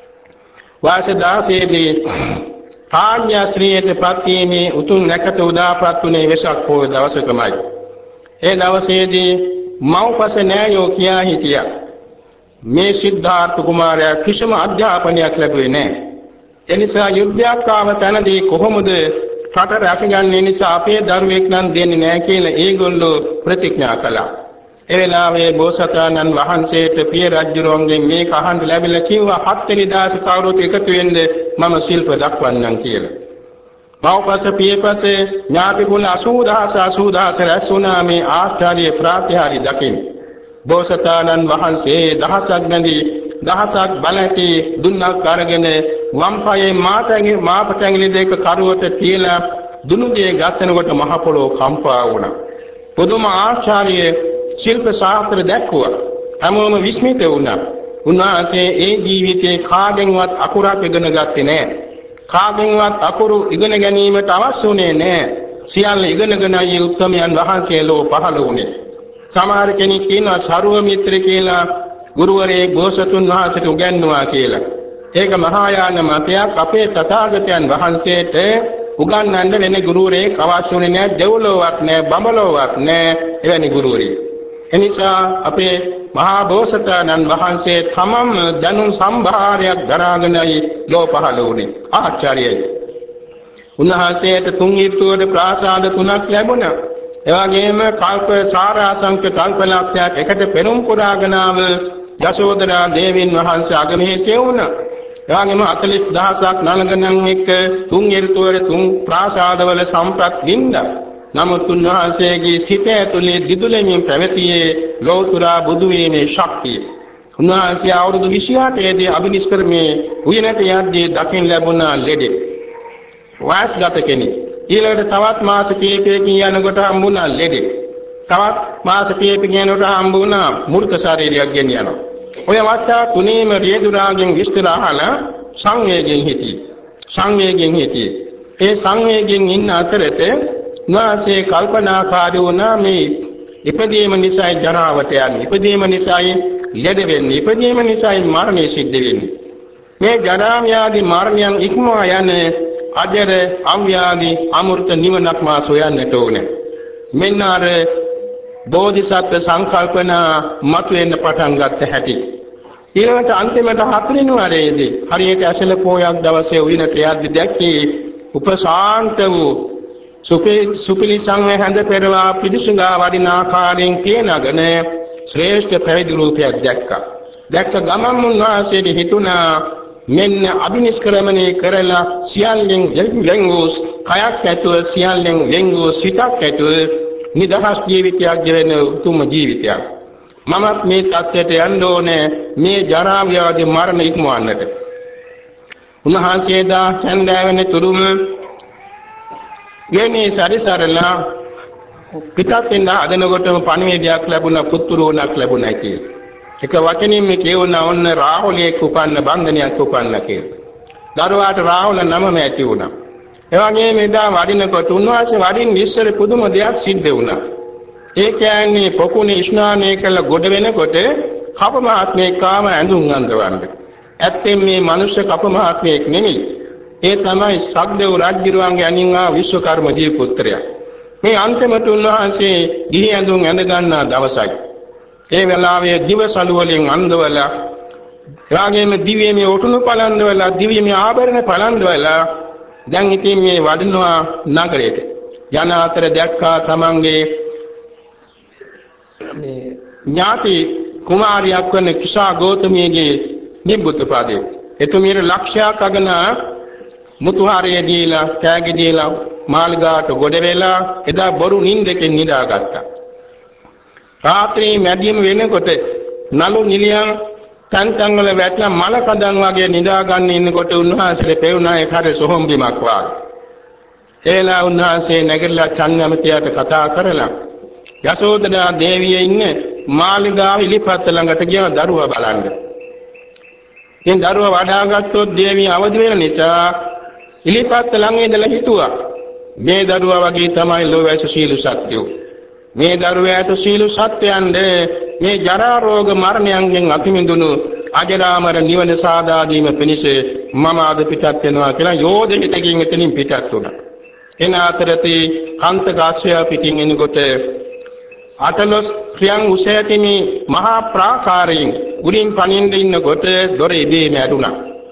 වාස දාසේදී ආඥාශ්‍රීයට ප්‍රතිමේ උතුම් නැකත උදාපත්ුනේ වෙසක් පොය දවසකමයි. ඒ දවසේදී මව්පස නෑයෝ කියා හිටියා. මේ සිද්ධාර්ථ කුමාරයා කිසිම අධ්‍යාපනයක් ලැබුවේ නැහැ. එනිසා යුද්ධයක් ආව තැනදී කොහොමද රට රැකගන්නේ? නිසා අපේ දරුවෙක් නම් දෙන්නේ නැහැ කියලා ඒගොල්ලෝ ප්‍රතිඥා කළා. ඒ වෙලාවේ බෝසතාණන් වහන්සේට පිය රජුරෝන්ගෙන් මේක අහන්න ලැබිලා කිව්වා හත්වෙනි දාස කවුරුත් එකතු වෙන්න මම ශිල්ප දක්වන්නම් කියලා. මව්පස පියපස ඥාති කුල අසූ දහස අසූ දහස රැස් වුණා මේ ආශ්චර්ය ප්‍රාතිහාර්ය දකින්න. බෝසතාණන් වහන්සේ දහසක් නැදී දහසක් බලති දුන්නක් අරගෙන වම් පායේ මාතැඟි මාපටැඟිලි දෙක කරුවට තියලා දුනුගේ ගස්සනකොට මහ පොළොව කම්පා වුණා. පුදුම ආශ්චර්ය ශිල්ප ශාස්ත්‍ර දැක්වුවා. හැමෝම විස්මිත වුණා. උන්වහන්සේ ඒ ජීවිතේ කාගෙන්වත් අකුරක් ඉගෙන ගත්තේ නැහැ. කාගෙන්වත් අකුරු ඉගෙන ගැනීමට අවශ්‍ය වුණේ නැහැ. සියල්ල ඉගෙනගෙනයි උත්තමයන් වහන්සේ ලෝ පහළ වුණේ. සමහර කෙනෙක් කියනවා සරුව මිත්‍ර කියලා ගුරුවරයෙක් බෝසතුන් වහන්සේට උගන්වනවා කියලා. ඒක මහායාන මතයක්. අපේ තථාගතයන් වහන්සේට උගන්වන්න වෙන ගුරුවරයෙක් අවශ්‍ය වුණේ නැහැ. දෙව්ලොවක් නැහැ, බඹලොවක් නැහැ එවැනි ගුරුවරයෙක්. එනිසා අපේ මහා බෝසතාණන් වහන්සේ තමම දැනුම් සම්භාරයක් දරාගෙනයි ලෝ පහළ වුණේ. ආචාර්යයි. උන්වහන්සේට තුන් ඍතුවල ප්‍රාසාද තුනක් ලැබුණා. එවැගේම කල්ප සාරාසංක කල්පලක්ෂයක් එකට පෙරම් පුරාගෙන ආව යශෝදරා දේවීන් වහන්සේ අගමහේ වුණා. එවැගේම හතළිස් දහසක් නලගණන් එක්ක තුන් ඍතුවල තුන් ප්‍රාසාදවල සම්ප්‍රත් වින්දා. නමුත් උන්වහන්සේගේ සිත ඇතුලේ දිදුලමින් පැවතියේ ලෝතුරා බුදු වීමේ ශක්තිය. උන්වහන්සේ අවුරුදු විසිඅටේ දී අභිනිෂ්ක්‍රමයේ උයනට යද්දී දකින් ලැබුණ ලෙඩේ. වාස්ගත කෙනෙක්. ඊළඟට තවත් මාස කිහිපයකින් යනකොට හම්බුණා ලෙඩේ. තවත් මාස කිහිපයකින් යනකොට හම්බුණා මූර්ත ශරීරයක් ගෙන යනවා. ඔය අවස්ථා තුනේම රියදුරාගෙන් විස්තර අහලා සංවේගයෙන් හිටියේ. සංවේගයෙන් හිටියේ. ඒ සංවේගයෙන් ඉන්න අතරේ වාසේ කල්පනාකාරී වුණා මේ ඉපදීම නිසා ජරාවට යන්නේ, ඉපදීම නිසා ලෙඩ වෙන්නේ, ඉපදීම නිසා මරණය සිද්ධ වෙන්නේ. මේ ජරා ව්‍යාධි මරණයන් ඉක්මවා යන අජර අව්‍යාධි අමෘත නිවනක් මා සොයන්නට ඕනේ. මෙන්න අර බෝධිසත්ව සංකල්පනා මතුවෙන්න පටන් ගත්ත හැටි. ඊළඟට අන්තිමට හතරවෙනි වරේදී හරියට ඇසල පොයක් දවසේ උයනට යද්දී දැක්කේ උපශාන්ත වූ සුපිලිසං හැඳ පෙරවා පිළිසුඟා වඩින ආකාරයෙන් කියනගෙන ශ්‍රේෂ්ඨ පැවිදි රූපයක් දැක්කා. දැක්ක ගමන් උන්වහන්සේට හිතුණා මෙන්න අභිනිෂ්ක්‍රමණය කරලා සියල්ලෙන් වෙන් වූ කයක් ඇතුව සියල්ලෙන් වෙන් වූ සිතක් ඇතුව නිදහස් ජීවිතයක් ගෙවෙන උතුම් ජීවිතයක්. මමත් මේ තත්ත්වයට යන්න ඕනේ මේ ජරා ව්‍යාධි මරණ ඉක්මවන්නට. උන්වහන්සේ දා චන්දෑවෙන තුරුම ගෙනේ සැරිසරලා පිටත් වෙන අදනකොටම පණිවිඩයක් ලැබුණා, පුත්තුරුණක් ලැබුණා කියලා. එක වචනින්ම කියවුණා ඔන්න රාහුලයෙක් උපන්න බන්ධනයක් උපන්න කියලා. දරුවාට රාහුල නමම ඇති වුණා. එවැගේම එදා වඩිනකොට උන්වහන්සේ වඩින් ඉස්සර පුදුම දෙයක් සිද්ධ වුණා. ඒ කියන්නේ පොකුණේ ස්නානය කළ ගොඩ වෙනකොට කප මහත්මයෙක් කාම ඇඳුම් අඳවන්න. ඇත්තෙන් මේ මනුෂ්‍ය කප මහත්මයෙක් නෙමෙයි. ඒ තමයි සක්දේව රජුගේ අනින්ගා විශ්වකර්ම දී පුත්‍රයා. මේ අන්තිමට උන්වහන්සේ ගිහි ඇඳුම් ඇඳ ගන්නා දවසයි. ඒ වෙලාවේ දිවසලු වලින් අන්දවලා, එවාගෙම දිව්‍යමය ඔටුනු පලන්දවලා, දිව්‍යමය ආභරණ පලන්දවලා දැන් ඉතින් මේ වඩිනවා නගරයට. යන අතර දැක්කා තමන්ගේ මේ ඥාති කුමාරියක් වන කිසා ගෞතමියගේ නිබ්බුත පාදේ. එතුමියට ලක්ෂයක් අගනා මුතුහාරයේ දීලා කෑගි දීලා මාළිගාට ගොඩ වෙලා එදා බොරු නිින්දකින් නිදාගත්තා. රාත්‍රී මැදියම වෙනකොට නළු නිලියන් තන් තන් වල වැටලා මල කඳන් වගේ නිදා ගන්න ඉන්නකොට උන්වහන්සේ පෙවුනා ඒ කාර්ය සොහොන් බිමක් වාගේ. එලා උන්වහන්සේ නැගිටලා චන්දමතියට කතා කරලා යශෝදරා දේවිය ඉන්නේ මාළිගාව ඉලිපත් ළඟට ගියා දරුවා බලන්න. ඉතින් දරුවා වඩාගත්තොත් දේවිය අවදි වෙන නිසා ඉලිපත් ළඟ ඉඳලා හිතුවා මේ දරුවා වගේ තමයි ලෝවැස සීල සත්‍යෝ. මේ දරුවාට සීල සත්‍යයන්ද මේ ජරා රෝග මරණයන්ගෙන් අතිමිදුණු අජරාමර නිවන සාදා දීම පිණිස මම අද පිටත් වෙනවා කියලා යෝධිතකින් එතනින් පිටත් වුණා. එන අතරතේ කාන්තකාශ්‍රය පිටින් එනකොට අටලොස් ක්‍රියන් උසයතිමි මහා ප්‍රාකාරයෙන් ගුරින් පනින්න ඉන්නකොට දොර ඉබේම ඇරුණා.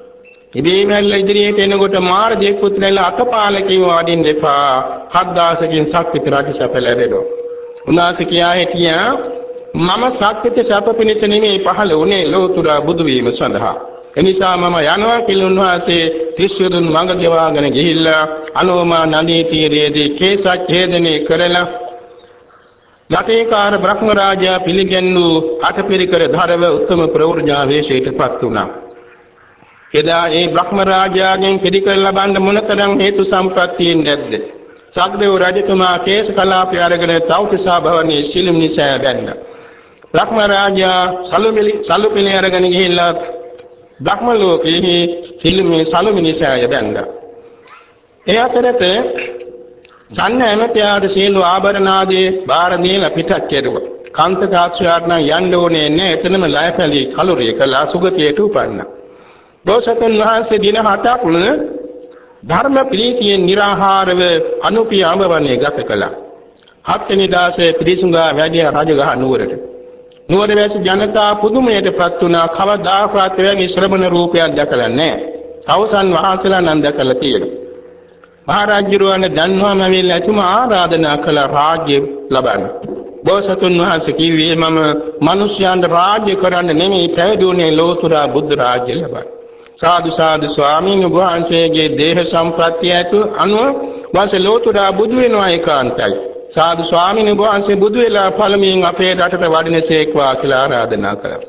ඉබේමැල්ල ඉදිරියට එනකොට මාර්ගයේ පුත්‍රයලා අතපාලකින් වඩින්න එපා. හත් දහසකින් සක්විත රාජ සැප ලැබෙනවා. උන්වහන්සේ කියා හිටියා මම සක්විත සැප පිණිස නෙමෙයි පහළ වුණේ ලෝතුරා බුදු වීම සඳහා. එනිසා මම යනවා කියලා උන්වහන්සේ ත්‍රිශූලුන් මඟ ගෙවාගෙන ගිහිල්ලා අනෝමා නදී තීරයේදී කේසච්ඡේදනය කරලා යටේකාර බ්‍රහ්ම රාජයා පිළිගන්නු අටපිරිකර ධරව උත්තම ප්‍රවෘජා වේශයටපත් වුණා. එදා ඒ බ්‍රහ්ම රාජයාගෙන් පිළිකර ලබන්න මොනතරම් හේතු සම්ප්‍රත්තියෙන් නැද්ද? සක්දේව රජතුමා කේශ කලාපය අරගෙන තව්තිසා භවනයේ සිළුම් නිසය බැන්න. බ්‍රහ්ම රාජයා සලුමිලි සලුපිලි අරගෙන ගිහිල්ලා බ්‍රහ්ම ලෝකයේ සිළුමේ සලුමි නිසය බැන්න. ඒ අතරත සන්න ඇමතියාට සීල ආභරණ ආදී බාර දීලා පිටත් කෙරුවා. කාන්ත තාක්ෂයාට නම් යන්න ඕනේ නැහැ. එතනම ලයපැලි කලුරිය කළා සුගතියට උපන්නා. බෝසතුන් වහන්සේ දින හතක් ධර්ම ප්‍රීතියෙන් निराහාරව අනුපිය අඹවන්නේ ගත කළා. හත්වෙනි දාසේ පිරිසුඟා වැඩි රජගහ නුවරට. නුවර වැසි ජනතා පුදුමයටපත් වුණා. කවදාකවත් එවැනි ශ්‍රමණ රූපයක් දැකලා නැහැ. අවසන් වහන්සේලා නම් දැකලා තියෙනවා. මහරජුරුවන් දන්වාම ඇවිල්ලා එතුමා ආරාධනා කළ රාජ්‍ය ලබන්න. බෝසතුන් වහන්සේ කිව්වේ මම මිනිස්යන්ට රාජ්‍ය කරන්න නෙමෙයි පැවිදුනේ ලෝතුරා බුද්ධ රාජ්‍ය ලබන්න. සාදු සාදු ස්වාමීන් වහන්සේගේ දේහ සම්ප්‍රත්‍ය ඇතු අනුව වාසේ ලෝතුරා බුදු වෙනවා ඒකාන්තයි. සාදු ස්වාමීන් වහන්සේ බුදු වෙලා පළමුවෙන් අපේ රටට වඩිනසේක්වා කියලා ආරාධනා කළා.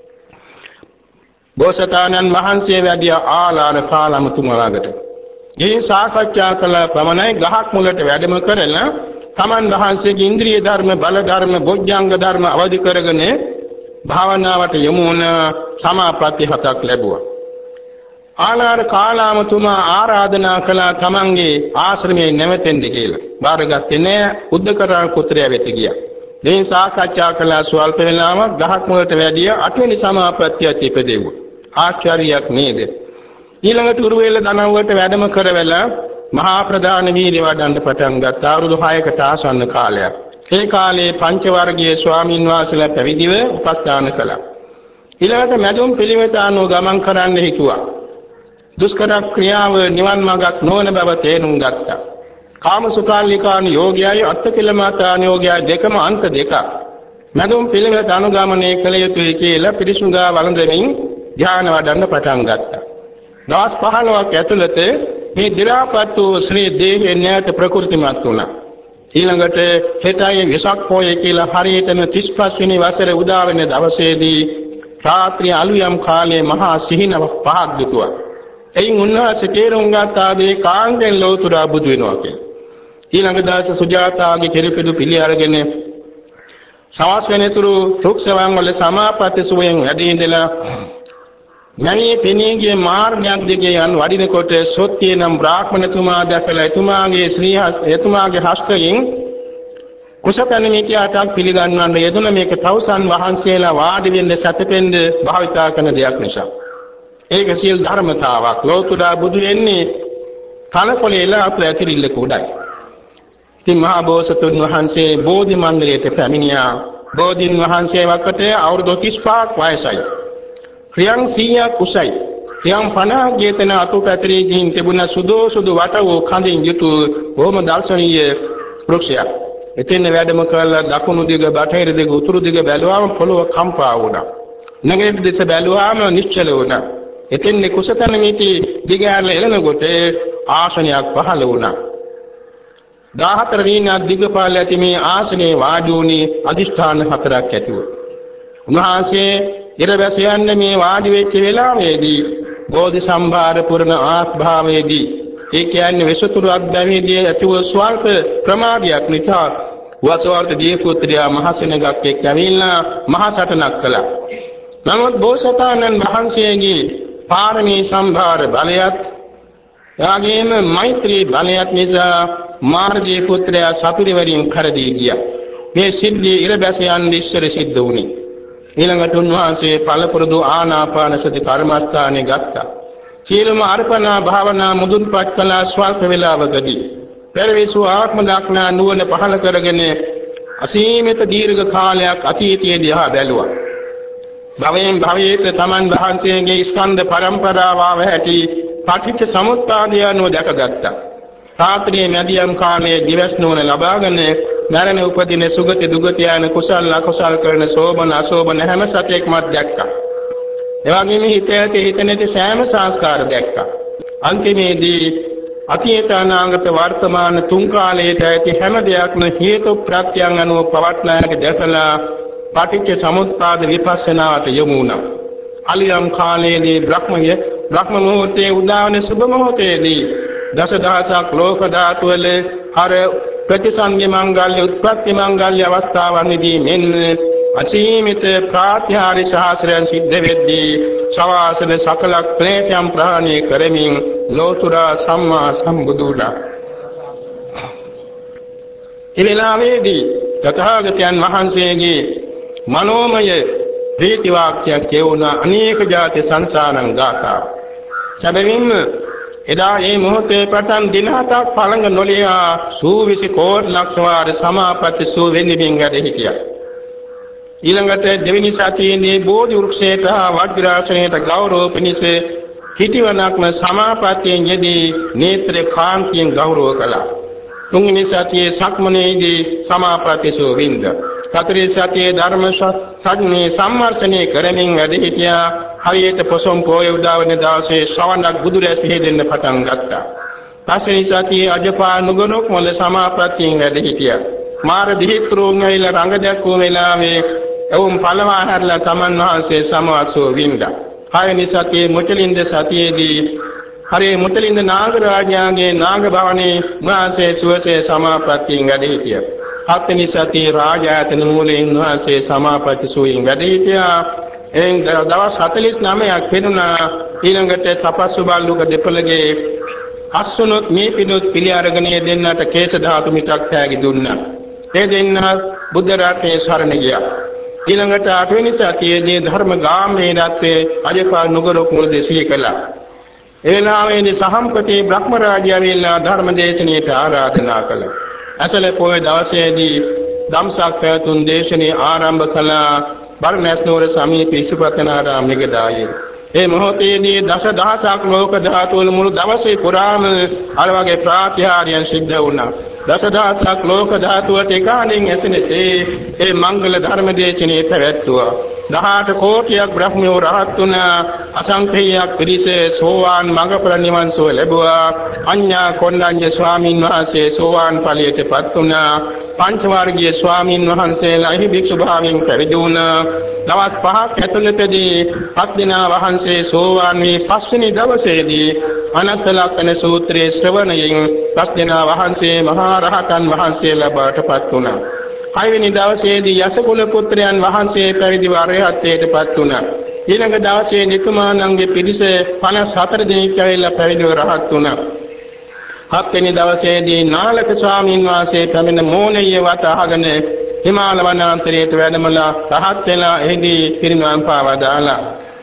බෝසතාණන් වහන්සේ වැඩි ආලාර කාලමුතුමා ළඟට. මේ සාකච්ඡා කළ පමණයි ගහක් මුලට වැඩම කරලා තමන් වහන්සේගේ ඉන්ද්‍රිය ධර්ම බල ධර්ම බොජ්ජංග ධර්ම අවදි කරගෙන භාවනාවට යොමු වන සමාපatti හතක් ලැබුවා. ආලාර කාලාමතුමා ආරාධනා කළා තමන්ගේ ආශ්‍රමයේ නැවතෙන්න කියලා. බාරගත්තේ නැහැ. උද්දකරාම පුත්‍රය වෙත ගියා. මේ සාකච්ඡා කළා ස්වල්ප වේලාවක් ගහක් මුලට වැඩිය අටවෙනි සමාපත්තියත් ඉපදෙව්වා. ආශ්චර්යයක් නේද? ඊළඟට උරුවෙල දනව්වට වැඩම කරවලා මහා ප්‍රධාන වීර්ය වඩන්න පටන් ගත්තා. අවුරුදු හයකට ආසන්න කාලයක්. ඒ කාලේ පංච වර්ගයේ ස්වාමින් වහන්සේලා පැවිදිව උපස්ථාන කළා. ඊළඟට මැදුම් පිළිවෙත අනුව ගමන් කරන්න හිතුවා. දුෂ්කර ක්‍රියාව නිවන් මාර්ගක් නොවන බව තේරුම් ගත්තා. කාමසුඛාලිකාන යෝගයයි අත්තිකිලමතාන යෝගයයි දෙකම අන්ත දෙකක්. මැදුම් පිළිවෙත අනුගමනය කළ යුතුයි කියලා පිරිසුඟා වළඳමින් ධ්‍යාන වඩන්න පටන් ගත්තා. දවස් පහළොවක් ඇතුළත මේ දි รา පත් වූ ශ්‍රී දේහය නැවත ප්‍රකෘතිමත් වුණා. ඊළඟට හෙටයි වෙසක් පොය කියලා හරියටම තිස් පස් වෙනි වසරේ උදා වෙන දවසේදී රාත්‍රී අලුයම් කාලයේ මහා සිහිනව පහක් දුටුවා. එයින් උන්වහන්සේ තේරුම් ගත්තා මේ කාන්තෙන් ලෝතුරා බුදු වෙනවා කියලා. ඊළඟ දවසේ සුජාතාගේ කෙරෙපිඩු පිළි අරගෙන සවස් වෙනතුරු රුක්සවන් වල සමාපatti සුවයෙන් වැඩි ඉඳලා මණී පෙනීගේ මාර්ගයක් දිගේ යන වඩිනකොට සොත්තිය නම් බ්‍රාහ්මණතුමා දැකලා එතුමාගේ ශ්‍රී එතුමාගේ හස්තයෙන් කුසපැණිමිටියටක් පිළිගන්වන්න යෙදුන මේක තවුසන් වහන්සේලා වාඩි වෙන්න සැතපෙන්න භාවිතා කරන දෙයක් නිසා. ඒක සියල් ධර්මතාවක්. ලෝතුරා බුදු වෙන්නේ කනකොලේලා අප ඇතිරිල්ල කුඩයි. ඉතින් මහා බෝසතුන් වහන්සේ බෝධි මන්දිරයට පැමිණියා. බෝධින් වහන්සේ වකට අවුරුදු තිස් පහක් වයසයි. ක්‍රියං සීයක් කුසයි. ක්‍රියං පනහක් ජීතන අතු පැතිරීකින් තිබුණ සුදු සුදු වට වූ කඳින් යුතු බොහොම දර්ශනීය වෘක්ෂයක්. එතෙන් වැඩම කළා දකුණු දිග බටහිර දිග උතුරු දිග බැලුවාම පොළොව කම්පා වුණා. නැගෙනහිර දිස බැලුවාම නිශ්චල වුණා. එතෙන් කුසතන මිටි දිගහැරලා එළනකොට ආසනයක් පහළ වුණා. දහතර විනා දිගපාල ඇති මේ ආසනේ වාඩි වුණේ අදිෂ්ඨාන හතරක් ඇතිව. උන්වහන්සේ ඉරවැස යන්නේ මේ වාඩි වෙච්ච වෙලාවේදී බෝධි සම්භාර පුරණ ආස්භාවයේදී ඒ කියන්නේ විසතුරු අධ්‍යයනයේදී ඇතිව ස්වල්ප ප්‍රමාදයක් නිසා වසවර්ත දීපුත්‍රයා මහසෙනගක් එක්ක ඇවිල්ලා මහා සටනක් කළා. නමුත් බෝසතාණන් වහන්සේගේ පාරමී සම්භාර බලයත් එවාගේම මෛත්‍රී බලයත් නිසා මාර්ගී පුත්‍රයා සපිරිවරින් කරදී ගියා. මේ සිද්ධිය ඉරබැස යන්නේ ඉස්සර සිද්ධ වුණේ. ඊළඟට උන්වහන්සේ පළපුරුදු ආනාපාන සති කර්මස්ථානෙ ගත්තා. සීලම අර්පණා භාවනා මුදුන්පත් කළා ස්වල්ප වේලාවකදී. පෙරවිසු ආත්ම දක්නා නුවණ පහළ කරගෙන අසීමිත දීර්ඝ කාලයක් අතීතයේ දිහා බැලුවා. භවයෙන් භවයට තමන් වහන්සේගේ ස්කන්ධ පරම්පරාව ඇති පටිච්ච සමුප්පාදය අනුව දැකගත්තා. රාත්‍රියේ මැදියම් කාලයේ දිවස් නුවණ ලබාගෙන මරණ උපදින සුගති දුගති යන කුසල අකුසල කරන සෝබන අසෝබන හැම සත්‍යයක්මත් දැක්කා. එවැගේම හිත ඇති හිත නැති සෑම සංස්කාර දැක්කා. අන්තිමේදී අතීත අනාගත වර්තමාන තුන් කාලයට ඇති හැම දෙයක්ම හේතු ප්‍රත්‍යයන් අනුව පවත්නායක දැකලා පටිච්ච සමුප්පාද විපස්සනාවට යොමු වුණා. අලියම් කාලයේදී බ්‍රහ්මය බ්‍රහ්ම මොහොතේ උදාවන සුභ මොහොතේදී දසදහසක් ලෝක ධාතු වල හර ප්‍රතිසංගි මංගල්‍ය උත්පත්ති මංගල්‍ය අවස්ථාවන්දී මෙන්න අසීමිත ප්‍රාත්‍යාරි ශාස්ත්‍රයන් සිද්ධ වෙද්දී සවාසන සකල ක්ලේශයන් ප්‍රහාණය කරමින් ලෝතුරා සම්මා සම්බුදුලා ඉවෙලාවේදී තථාගතයන් වහන්සේගේ මනෝමය ප්‍රීති වාක්‍යයක් කියවුණා අනේක ජාති සංසාරං ගාථා. සැබවින්ම එදා මේ මොහොතේ පටන් දින හතක් පළඟ නොලියා සූවිසි කෝටි ලක්ෂ වාර සමාපatti සූ වෙන්නිමින් වැඩ හිටියා. ඊළඟට දෙවෙනි සතියේදී බෝධි වෘක්ෂයට වජ්‍රාසනයට ගෞරව පිණිස හිටිවනක්ම සමාපත්තියෙන් යෙදී නේත්‍ර කාන්තියෙන් ගෞරව කළා. තුන්වෙනි සතියේ සක්මනේදී සමාපatti සූ වින්ද. හතරේ සතියේ ධර්ම සඥේ සම්මර්ෂණය කරමින් වැඩ හිටියා. හරියට පොසොන් පොය උදාවන දවසේ ශ්‍රවණක් බුදුරැස් පිළිදෙන්න පටන් ගත්තා. පස්වෙනි සතියේ අජපා නුගුණක් මොළ සමාපත්තියෙන් වැඩ හිටියා. මාර දිහිත්‍රෝන් ඇවිල්ලා රංග දැක්වූ වෙලාවේ එවුන් පළවා හැරලා තමන් වහන්සේ සමවසෝ වින්දා. හයවෙනි සතියේ මුචලින්ද සතියේදී හරේ මුචලින්ද නාගරාජයාගේ නාග භවනේ මහසේ සුවසේ සමාපත්තියෙන් වැඩ හිටියා. හත්වෙනි සතියේ රාජායතන මූලයෙන් වහන්සේ සමාපatti සූයෙන් වැඩ හිටියා. එන් දවස් හතළිස් නවයක් වෙනුණා. ඊළඟට තපස්සු බල්ලුක දෙපළගේ අස්සනොත් මේ පිණොත් පිළි අරගෙන දෙන්නට කේශ ධාතු මිටක් තෑගි දුන්නා. ඒ දෙන්න බුද්ධ රත්නයේ සරණ ගියා. ඊළඟට අටවෙනි සතියේදී ධර්ම ගාම්භීරත්වයේ අජපා නුගරොක් මුල දෙසී කළා. එනාමේදී සහම්පති බ්‍රහ්ම රාජයාවිලා ධර්ම දේශනාවට ආරාධනා කළා. අසල පොය දවසේදී ධම්සක් පැතුම් දේශනේ ආරම්භ කළා. බර්ණස් නුවර සමීප ඉසුපතනාරාම නිගදායේ. ඒ මොහොතේදී දස දහසක් ලෝක ධාතු වල මුළු දවසේ පුරාම අර වගේ ප්‍රාත්‍යාරයන් සිද්ධ වුණා. දස දහසක් ලෝක ධාතුවට එකණින් ඇසෙනසේ ඒ මංගල ධර්ම දේශනේ පැවැත්වුවා. දහඅට කෝටියක් බ්‍රහ්මයෝ රහත් වුණා. අසංඛේයයක් පිරිස සෝවාන් මඟඵල නිවන් සුව ලැබුවා. අඤ්ඤා කොණ්ඩඤ්ඤ ස්වාමීන් වහන්සේ සෝවාන් ඵලයටපත් වුණා. පංච වර්ගීය ස්වාමීන් වහන්සේලා එහි භික්ෂු භාවයෙන් පැවිදි වුණා. දවස් පහක් ඇතුළතදී පස් දිනා වහන්සේ සෝවාන් වී පස්වෙනි දවසේදී අනත්ත ලක්ෂණ සූත්‍රයේ ශ්‍රවණයෙන් පස් දිනා වහන්සේ මහා රහතන් වහන්සේලා බවට පත් වුණා. හයවෙනි දවසේදී යසකුල පුත්‍රයන් වහන්සේ පැවිදි වරහත්ත්වයටපත් වුණා. ඊළඟ දවසේ නිකමානන්ගේ පිරිස පනස් හතර දෙනෙක් ඇවිල්ලා පැවිදිව රහත් වුණා. හත්වෙනි දවසේදී නාලක ස්වාමීන් වහන්සේ පැමිණ මෝණිය වත අහගෙන හිමාල වනාන්තරයට වැඩමලා රහත් වෙලා එහිදී පිරිනමන් පාවදාලා.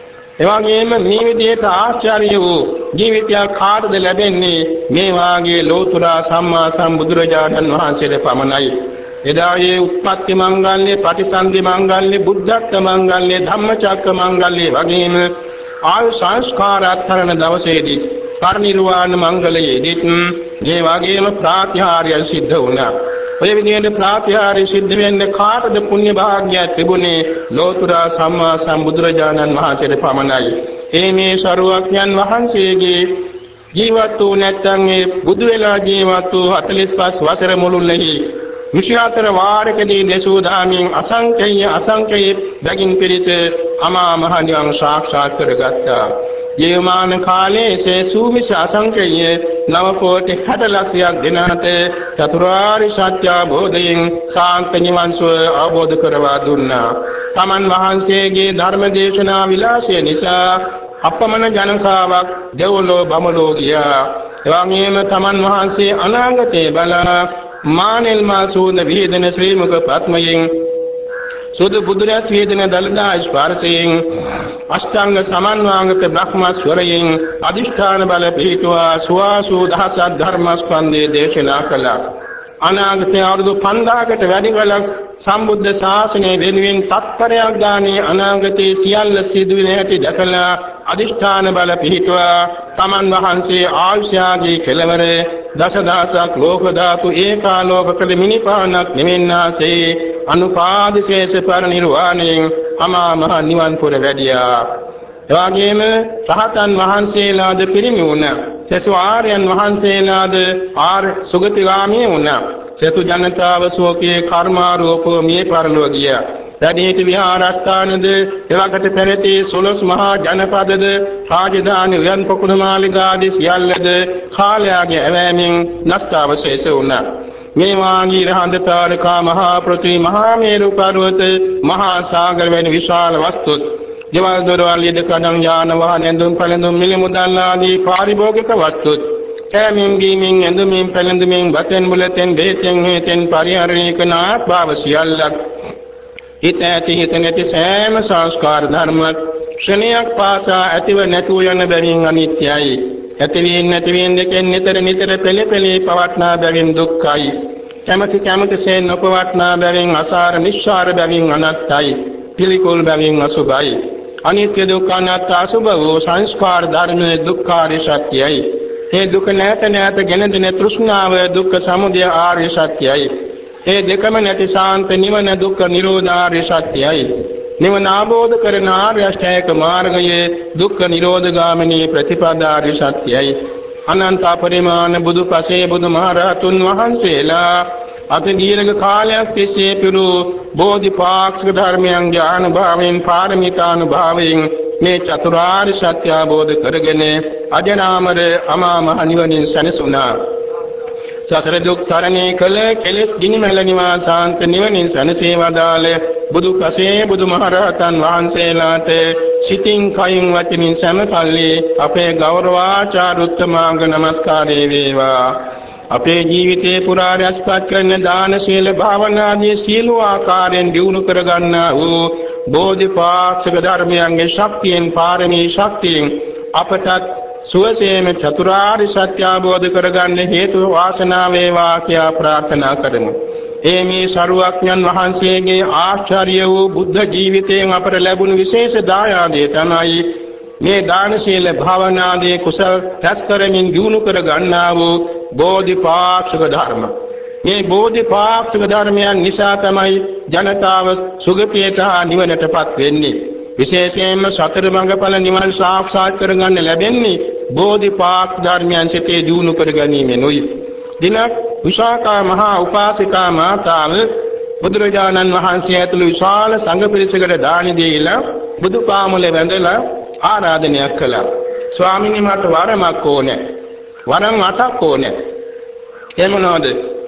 එවැගේම මේ විදිහට ආචාර්ය වූ ජීවිතයක් කාටද ලැබෙන්නේ මේ වාගේ ලෝතුරා සම්මා සම්බුදුරජාණන් වහන්සේට පමණයි. එදායේ උත්පත්ති මංගල්‍ය, පටිසන්ධි මංගල්‍ය, බුද්ධත්ව මංගල්‍ය, ධම්මචක්ක මංගල්‍ය වගේම ආයු සංස්කාරාත්තරණ දවසේදී පරිනිර්වාණ මංගලයේදීත් මේ වගේම ප්‍රාතිහාර්ය සිද්ධ වුණා. ඔය විදිහට ප්‍රාතිහාර්ය සිද්ධ වෙන්නේ කාටද පුණ්‍ය භාග්‍යය තිබුණේ ලෝතුරා සම්මා සම්බුදුරජාණන් වහන්සේට පමණයි. ඒ මේ සරුවඥන් වහන්සේගේ ජීවත් වූ නැත්නම් ඒ බුදු වෙලා ජීවත් වූ හතළිස් පස් වසර මුළුල්ලේ විශ්වාතර වාරකදී දේශෝ දාමින් අසංකේය අසංකේය දකින් පිරිත අමා මහ නිවන් සාක්ෂාත් කරගත්තා. ජීවමාන කාලයේ සේසුවිස අසංකේය නව කෝටි හැට ලක්ෂයක් දෙනාට චතුරාර්ය සත්‍ය අවබෝධයෙන් සාන්ත නිවන් සුව අවබෝධ කරවා දුන්නා. තමන් වහන්සේගේ ධර්ම දේශනා විලාසය නිසා අපමණ ජනකාවක් දෙව්ලොව බඹලොව ගියා. එවැගේම තමන් වහන්සේ අනාගතේ බලා මානෙල් මාසූද විහෙදෙන ශ්‍රී මුඛ පත්මයෙන් සුදු බුදුරැස් වේදන දලදා ස්පර්ශයෙන් අෂ්ටාංග සමන්වාංගක බ්‍රහ්මස්වරයෙන් අදිෂ්ඨාන බල පිහිටුවා සුවාසු දහසක් ධර්මස්කන්ධයේ දේශනා කළා. අනාගතයේ අවුරුදු පන්දාහකට වැඩි කලක් සම්බුද්ධ ශාසනය වෙනුවෙන් තත්පරයක් ගානේ අනාගතයේ සියල්ල සිදු වෙන හැටි දැකලා අදිෂ්ඨාන බල පිහිටුවා තමන් වහන්සේ ආයුෂයාගේ කෙලවර දසදහසක් ලෝක ධාතු ඒකාලෝක කළ මිනිපානක් නිවෙන්නාසේ අනුපාදිශේෂ පරිනිර්වාණයෙන් අමා මහ නිවන් පුර වැඩියා. එවාගෙම රහතන් වහන්සේලාද පිරිනි වුණා. සසු ආර්යයන් වහන්සේලාද ආර්ය සුගතිගාමී වුණා. සතු ජනතාව සෝකේ කර්මාරෝපෝ මිය පරලෝ ගියා. දැනීති විහාරස්ථානද එවකට පෙරති සොළොස් මහා ජනපදද රාජධානි උයන් පොකුණු මාලිගාදී සියල්ලද කාලයාගේ ඇවෑමෙන් නෂ්ටාවශේෂ වුණා. මේ වාගී රහඳ තාරකා මහා පෘථිවි මහා මේරු පර්වත මහා සාගර වැනි විශාල වස්තු දේවල් දොරවල් යෙද කඩම් යාන වාහන ඇඳුම් පැළඳුම් මිල මුදල් ආදී පාරිභෝගික වස්තු කැමීම් ගීමින් ඇඳුමින් පැළඳුමින් බතෙන් මුලතෙන් බෙහෙතෙන් හේතෙන් පරිහරණය කරන ආත්මාව සියල්ලක් හිත ඇති හිත නැති සෑම සංස්කාර ධර්මයක් ක්ෂණයක් පාසා ඇතිව නැතුව යන බැවින් අනිත්‍යයි. ඇතිවීම නැතිවීම දෙකෙන් නිතර නිතර පෙළ පෙළේ පවත්නා බැවින් දුක්ඛයි. කැමැති කැමැතිසේ නොපවත්නා බැවින් අසාර නිස්සාර බැවින් අනත්තයි. පිළිකුල් බැවින් අසුභයි. අනිත්‍ය දුක්ඛ අනාත්ම අසුභ වූ සංස්කාර ධර්මයේ දුක්ඛාරිය සත්‍යයි. ඒ දුක නැත නැත ගෙන දෙන තෘෂ්ණාව දුක්ඛ සමුදය ආර්ය සත්‍යයි. ඒ දෙකම නැති ශාන්ත නිවන දුක්ඛ නිරෝධාර්ය සත්‍යයි. නිවන ආબોධ කරන ආර්ය අෂ්ටාංගික මාර්ගයේ දුක්ඛ නිරෝධ ගාමිනී ප්‍රතිපදාර්ය සත්‍යයි. අනන්ත පරිමාණ බුදු පසේ බුදු මහරහතුන් වහන්සේලා අති දීර්ඝ කාලයක් තිස්සේ පිරු බෝධිපාක්ෂික ධර්මයන්ගේ අනුභවයෙන් පාරමිතානුභවයෙන් මේ චතුරාර්ය සත්‍ය අවබෝධ කරගෙන අජරාමර අමා මහ නිවනින් සැනසුණා. සතර දුක් තරණය කළ කෙලෙස් ගිනිමෙල නිවාසාන්ත නිවනින් සැනසී වදාළ බුදු පසේ බුදු මහරහතන් වහන්සේලාට සිතින් කයින් වචනින් සමකල්ලි අපේ ගෞරවාචාර උත්තමාංග නමස්කාරය වේවා. අපේ ජීවිතේ පුරා රැස්පත් කරන දාන සීල භාවනාදී සීල ආකාරයෙන් දියුණු කර ගන්නා වූ බෝධිපාක්ෂික ධර්මයන්ගේ ශක්තියෙන් පාරමී ශක්තියෙන් අපට සුවසේම චතුරාර්ය සත්‍ය අවබෝධ කරගන්න හේතු වාසනාව වේවා කියා ප්‍රාර්ථනා කරමු. ඒ මේ සරුවක්ඥන් වහන්සේගේ ආශ්චර්ය වූ බුද්ධ ජීවිතයෙන් අපට ලැබුණු විශේෂ දායාදය තමයි මේ දාන සීල භාවනාදී කුසල රැස් කරමින් දියුණු කර ගන්නා වූ බෝධිපාක්ෂික ධර්ම. මේ බෝධිපාක්ෂික ධර්මයන් නිසා තමයි ජනතාව සුගතියට නිවනටපත් වෙන්නේ. විශේෂයෙන්ම සතර මඟඵල නිවන් සාක්ෂාත් කරගන්න ලැබෙන්නේ බෝධිපාක් ධර්මයන් සිතේ දියුණු කර ගැනීමෙනුයි. දිනක් විශාකා මහා උපාසිකා මාතාව බුදුරජාණන් වහන්සේ ඇතුළු විශාල සංඝ පිරිසකට දානි දීලා බුදුපාමුල වැඳලා ආරාධනයක් කළා. ස්වාමීනි මට වරමක් ඕනේ. වරම් අටක් ඕනේ. ඒ මොනවද?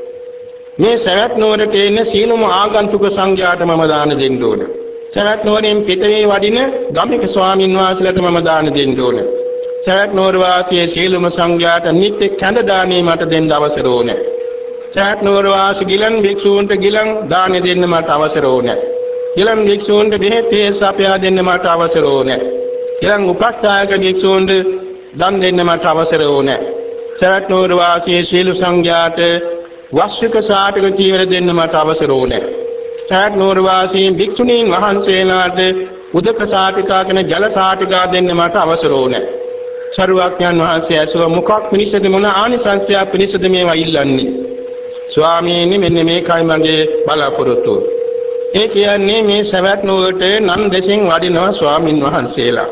මේ සවැත් නුවරට එන සීලම ආගන්තුක සංඝයාට මම දාන දෙන්න ඕනේ. සවැත් නුවරින් පිටේ වඩින ගම්මික ස්වාමීන් වහන්සේලාට මම දාන දෙන්න ඕනේ. සවැත් නුවර වාසී සීලම සංඝයාට නිත්‍ය කැඳ දානේ මට දෙන්න අවසර ඕනේ. සවැත් නුවර වාසී ගිලන් භික්ෂූන්ට ගිලන් දාන දෙන්න මට අවසර ඕනේ. ගිලන් භික්ෂූන්ට බෙහෙත් සපයා දෙන්න මට අවසර ඕනේ. ගිලන් උපස්ථායක භික්ෂූන්ට දන් දෙන්න මට අවසර ඕනේ. සවැත් නුවර වාසී සීල සංඝයාට වස්සික සාටික චීවර දෙන්න මට අවසර ඕනේ. සවැත් නුවර වාසී භික්ෂුණීන් වහන්සේලාට උදක සාටිකා කියන ජල සාටිකා දෙන්න මට අවසර ඕනේ. සරුවක්ඥන් වහන්සේ ඇසුව මොකක් පිණිසද මොන ආනිසංසය පිණිසද මේවා ඉල්ලන්නේ? ස්වාමීනි මෙන්න මේකයි මගේ බලාපොරොත්තුව. ඒ කියන්නේ මේ සවැත් නුවරට නම් දෙසින් වඩිනවා ස්වාමින් වහන්සේලා.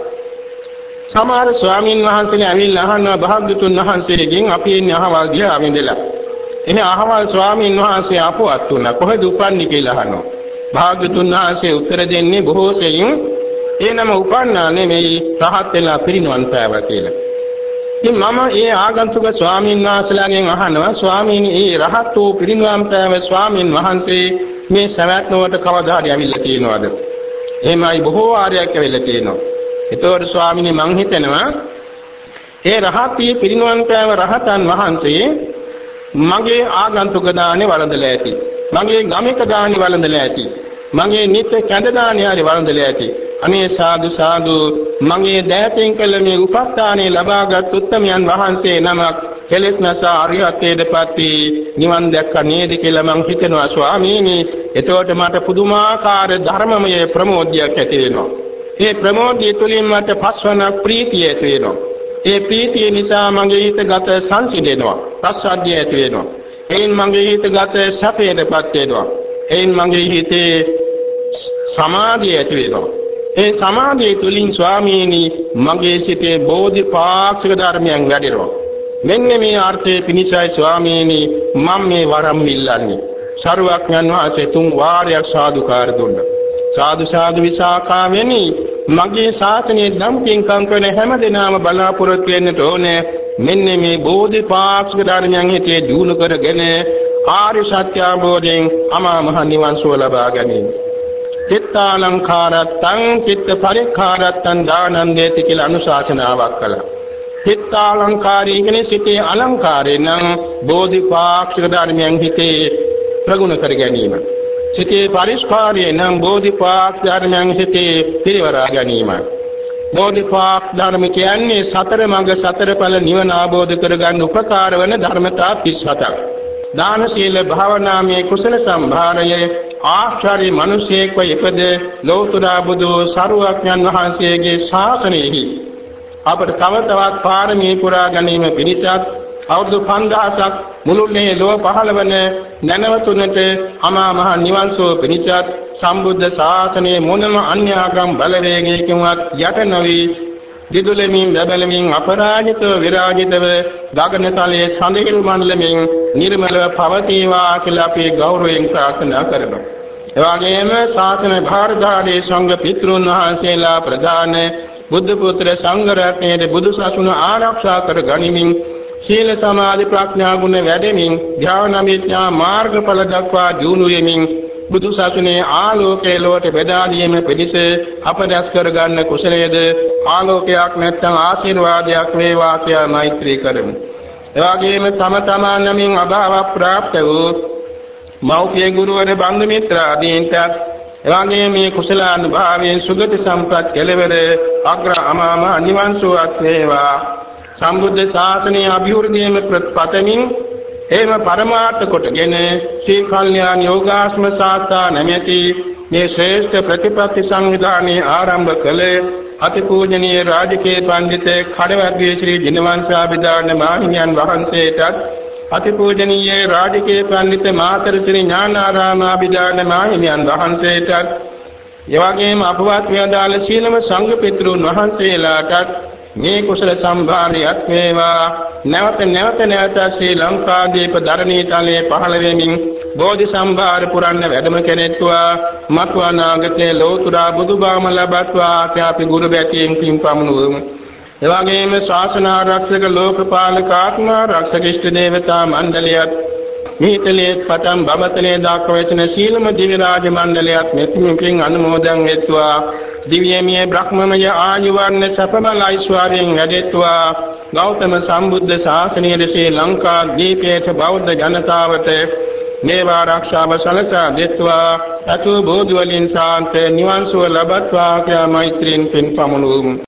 සමහර ස්වාමින් වහන්සේලා ඇවිල්ලා අහනවා භාග්‍යතුන් වහන්සේගෙන් අපි එන්නේ අහවල් ගියා අවින්දලා. එනේ අහවල් ස්වාමින් වහන්සේ අපවත් වුණා කොහෙද උපන්නේ කියලා අහනවා. භාග්‍යතුන් වහන්සේ උත්තර දෙන්නේ බොහෝ සෙයින් එනම උපන්නා නෙමෙයි රහත් වෙලා පිරිනවන් පෑවා කියලා. ඉතින් මම ඒ ආගන්තුක ස්වාමින් වහන්සේලාගෙන් අහනවා ස්වාමීනි ඒ රහත් වූ පිරිනවන් පෑව ස්වාමින් වහන්සේ මේ සවැත් නුවරට කවදා හරි ඇවිල්ලා තියෙනවද? එහෙමයි බොහෝ ආරයක් ඇවිල්ලා තියෙනවා. ඒතකොට ස්වාමීනි මං හිතනවා ඒ රහත් වී පිරිනවන් පෑව රහතන් වහන්සේ මගේ ආගන්තුක දානේ වළඳලා ඇති. මගේ ගමික දානේ වළඳලා ඇති. මගේ නිත්‍ය කැඳ දානේ හරි වළඳලා ඇති. අනේ සාදු සාදු මගේ දෑපෙන් කළ මේ උපස්ථානේ ලබාගත් උත්තමයන් වහන්සේ නමක් කෙලෙස් නැසා අරිහත්ත්වයටපත් වී නිවන් දැක්ක නේද කියලා මං හිතනවා ස්වාමීනි. එතකොට මට පුදුමාකාර ධර්මමය ප්‍රමෝදයක් ඇති වෙනවා. ඒ ප්‍රමෝදය තුළින් මට පස්වන ප්‍රීතිය ඇති වෙනවා. ඒ ප්‍රීතිය නිසා මගේ හිතගත සංසිඳෙනවා. ප්‍රසාදය ඇති වෙනවා. එයින් මගේ හිතගත සැපයටපත් වෙනවා. එයින් මගේ හිතේ සමාධිය ඇති වෙනවා. ඒ සමාධිය තුළින් ස්වාමීනි මගේ සිතේ බෝධිපාක්ෂික ධර්මයන් වැඩෙනවා. මෙන්න මේ අර්ථයේ පිණිසයි ස්වාමීනි මම මේ වරම් ඉල්ලන්නේ. සරුවක්ඥන් වහන්සේ තුන් වාරයක් සාදුකාර දුන්නා. සාදු සාදු විසාකාවෙනි මගේ ශාසනයේ ධම් පින්කම් කරන හැම දිනම බලාපොරොත්තු වෙන්නට ඕනේ. මෙන්න මේ බෝධිපාක්ෂික ධර්මයන් හිතේ දියුණු කරගෙන ආර්ය සත්‍ය අවබෝධයෙන් අමා මහ නිවන් සුව ලබා ගැනීම. චිත්තාලංකාරත්තං චිත්ත පරික්ඛාරත්තං දානන්දේති කියලා අනුශාසනාවක් කළා. චිත්තාලංකාරී කියන්නේ සිතේ අලංකාරේ නම් බෝධිපාක්ෂික ධර්මයන් හිතේ ප්‍රගුණ කර ගැනීම. සිතේ පරිස්කාරය නම් බෝධිපාක්ෂික ධර්මයන් සිතේ පිරිවරා ගැනීම. බෝධිපාක්ෂික ධර්ම කියන්නේ සතර මඟ සතර ඵල නිවන ආબોධ කරගන්න උපකාර වන ධර්මතා තිස් හතක්. දාන සීල භාවනාමය කුසල සම්භාරයේ ආශ්චර්ය මිනිසෙක් වෙපද ලෝතර බුදු සරුවක්ඥන් වහන්සේගේ ශාසනයෙහි අපට තව තවත් පාරමී පුරා ගැනීම පිණිසත් අවුරුදු පන්දහසක් මුළුල්ලේ ලොව පහළවන නැනවතුනට අමා මහ නිවන් සුව පිණිසත් සම්බුද්ධ ශාසනයේ මොනම අන්‍යාගම් බලවේගයකින්වත් යට නොවි දිදුලමින් ලැබලමින් අපරාජිතව විරාජිතව ගගනතලයේ සඳහිල් මණ්ඩලමින් නිර්මලව පවතිවා කියලා අපි ගෞරවයෙන් ප්‍රාර්ථනා කරනවා. එවැගේම ශාසන භාරධාරී සංඝ පිතෘන් වහන්සේලා ප්‍රදාන බුද්ධ පුත්‍ර සංඝ රත්නයේ බුදු සසුන ආරක්ෂා කර ගනිමින් සීල සමාධි ප්‍රඥා ගුණ වැඩෙමින් ධ්‍යාන විඥා මාර්ගඵල දක්වා දියුණු වෙමින් බුදු සසුනේ ආලෝකයේ ලොවට බෙදා දීම පිණිස අප දැස් කර ගන්න කුසලයේද ආලෝකයක් නැත්නම් ආශිර්වාදයක් වේවා කියලා මෛත්‍රී කරමු. එවාගෙම තම තමා නමින් අභාව ප්‍රාප්ත වූ මෞපිය ගුරුවර බන්දු මිත්‍රාදීන්ට එවාගෙම මේ කුසලානුභාවයෙන් සුගති සම්පත් කෙලවර අග්‍ර අමාම නිවන් සුවත් වේවා. සම්බුද්ධ ශාසනයේ අභිවෘද්ධියම ප්‍රතිපතමින් එම පරමාර්ථ කොටගෙන ශ්‍රී කල්යාණ යෝගාශ්‍රම ශාස්ත්‍රා නැමැති මේ ශ්‍රේෂ්ඨ ප්‍රතිපත්ති සංවිධානයේ ආරම්භ කළ අතිපූජනීය රාජකීය පඬිත කඩවැද්දේ ශ්‍රී දිනවංශාභිදාන මාහිමියන් වහන්සේටත් අතිපූජනීය රාජකීය පඬිත මාතර ශ්‍රී ඥානාරාමාභිදාන මාහිමියන් වහන්සේටත් එවැගේම අපවත් වේදාල සීලම සංඝ පිතෘන් වහන්සේලාටත් මේ කුසල සම්භාරයක් වේවා. නැවත නැවත නැවත ශ්‍රී ලංකාදීප ධරණී තලයේ පහළ වෙමින් බෝධි සම්භාර පුරන්න වැඩම කෙරෙත්වා මතු අනාගතයේ ලෝතර බුදුබාම ලබත්වා අපි ගුරු බැතියෙන් පින් පමුණුවමු. එවැගේම ශාසන ආරක්ෂක ලෝකපාලක ආත්ම ආරක්ෂක ඉෂ්ට දේවතා මණ්ඩලයත් මේතලේ පතම් බබතලේ දාකවැසෙන සීලම දිව්‍ය රාජ මණ්ඩලයත් මෙතුමින් අනුමෝදන් වෙත්වා. දිව්‍යමය බ්‍රහ්මමය ආයු වර්ණ සපබල ඓශ්වර්යයෙන් වැඩෙත්වා. ගෞතම සම්බුද්ධ ශාසනයේ ශ්‍රී ලංකා දීපේට බෞද්ධ ජනතාවට මේවා ආරක්ෂාව සලසා දෙත්වා. අතු බෝධි වලින් සාන්ත නිවන් සුව ලබත්වා කියා මෛත්‍රියෙන් පින් පමුණුවමු.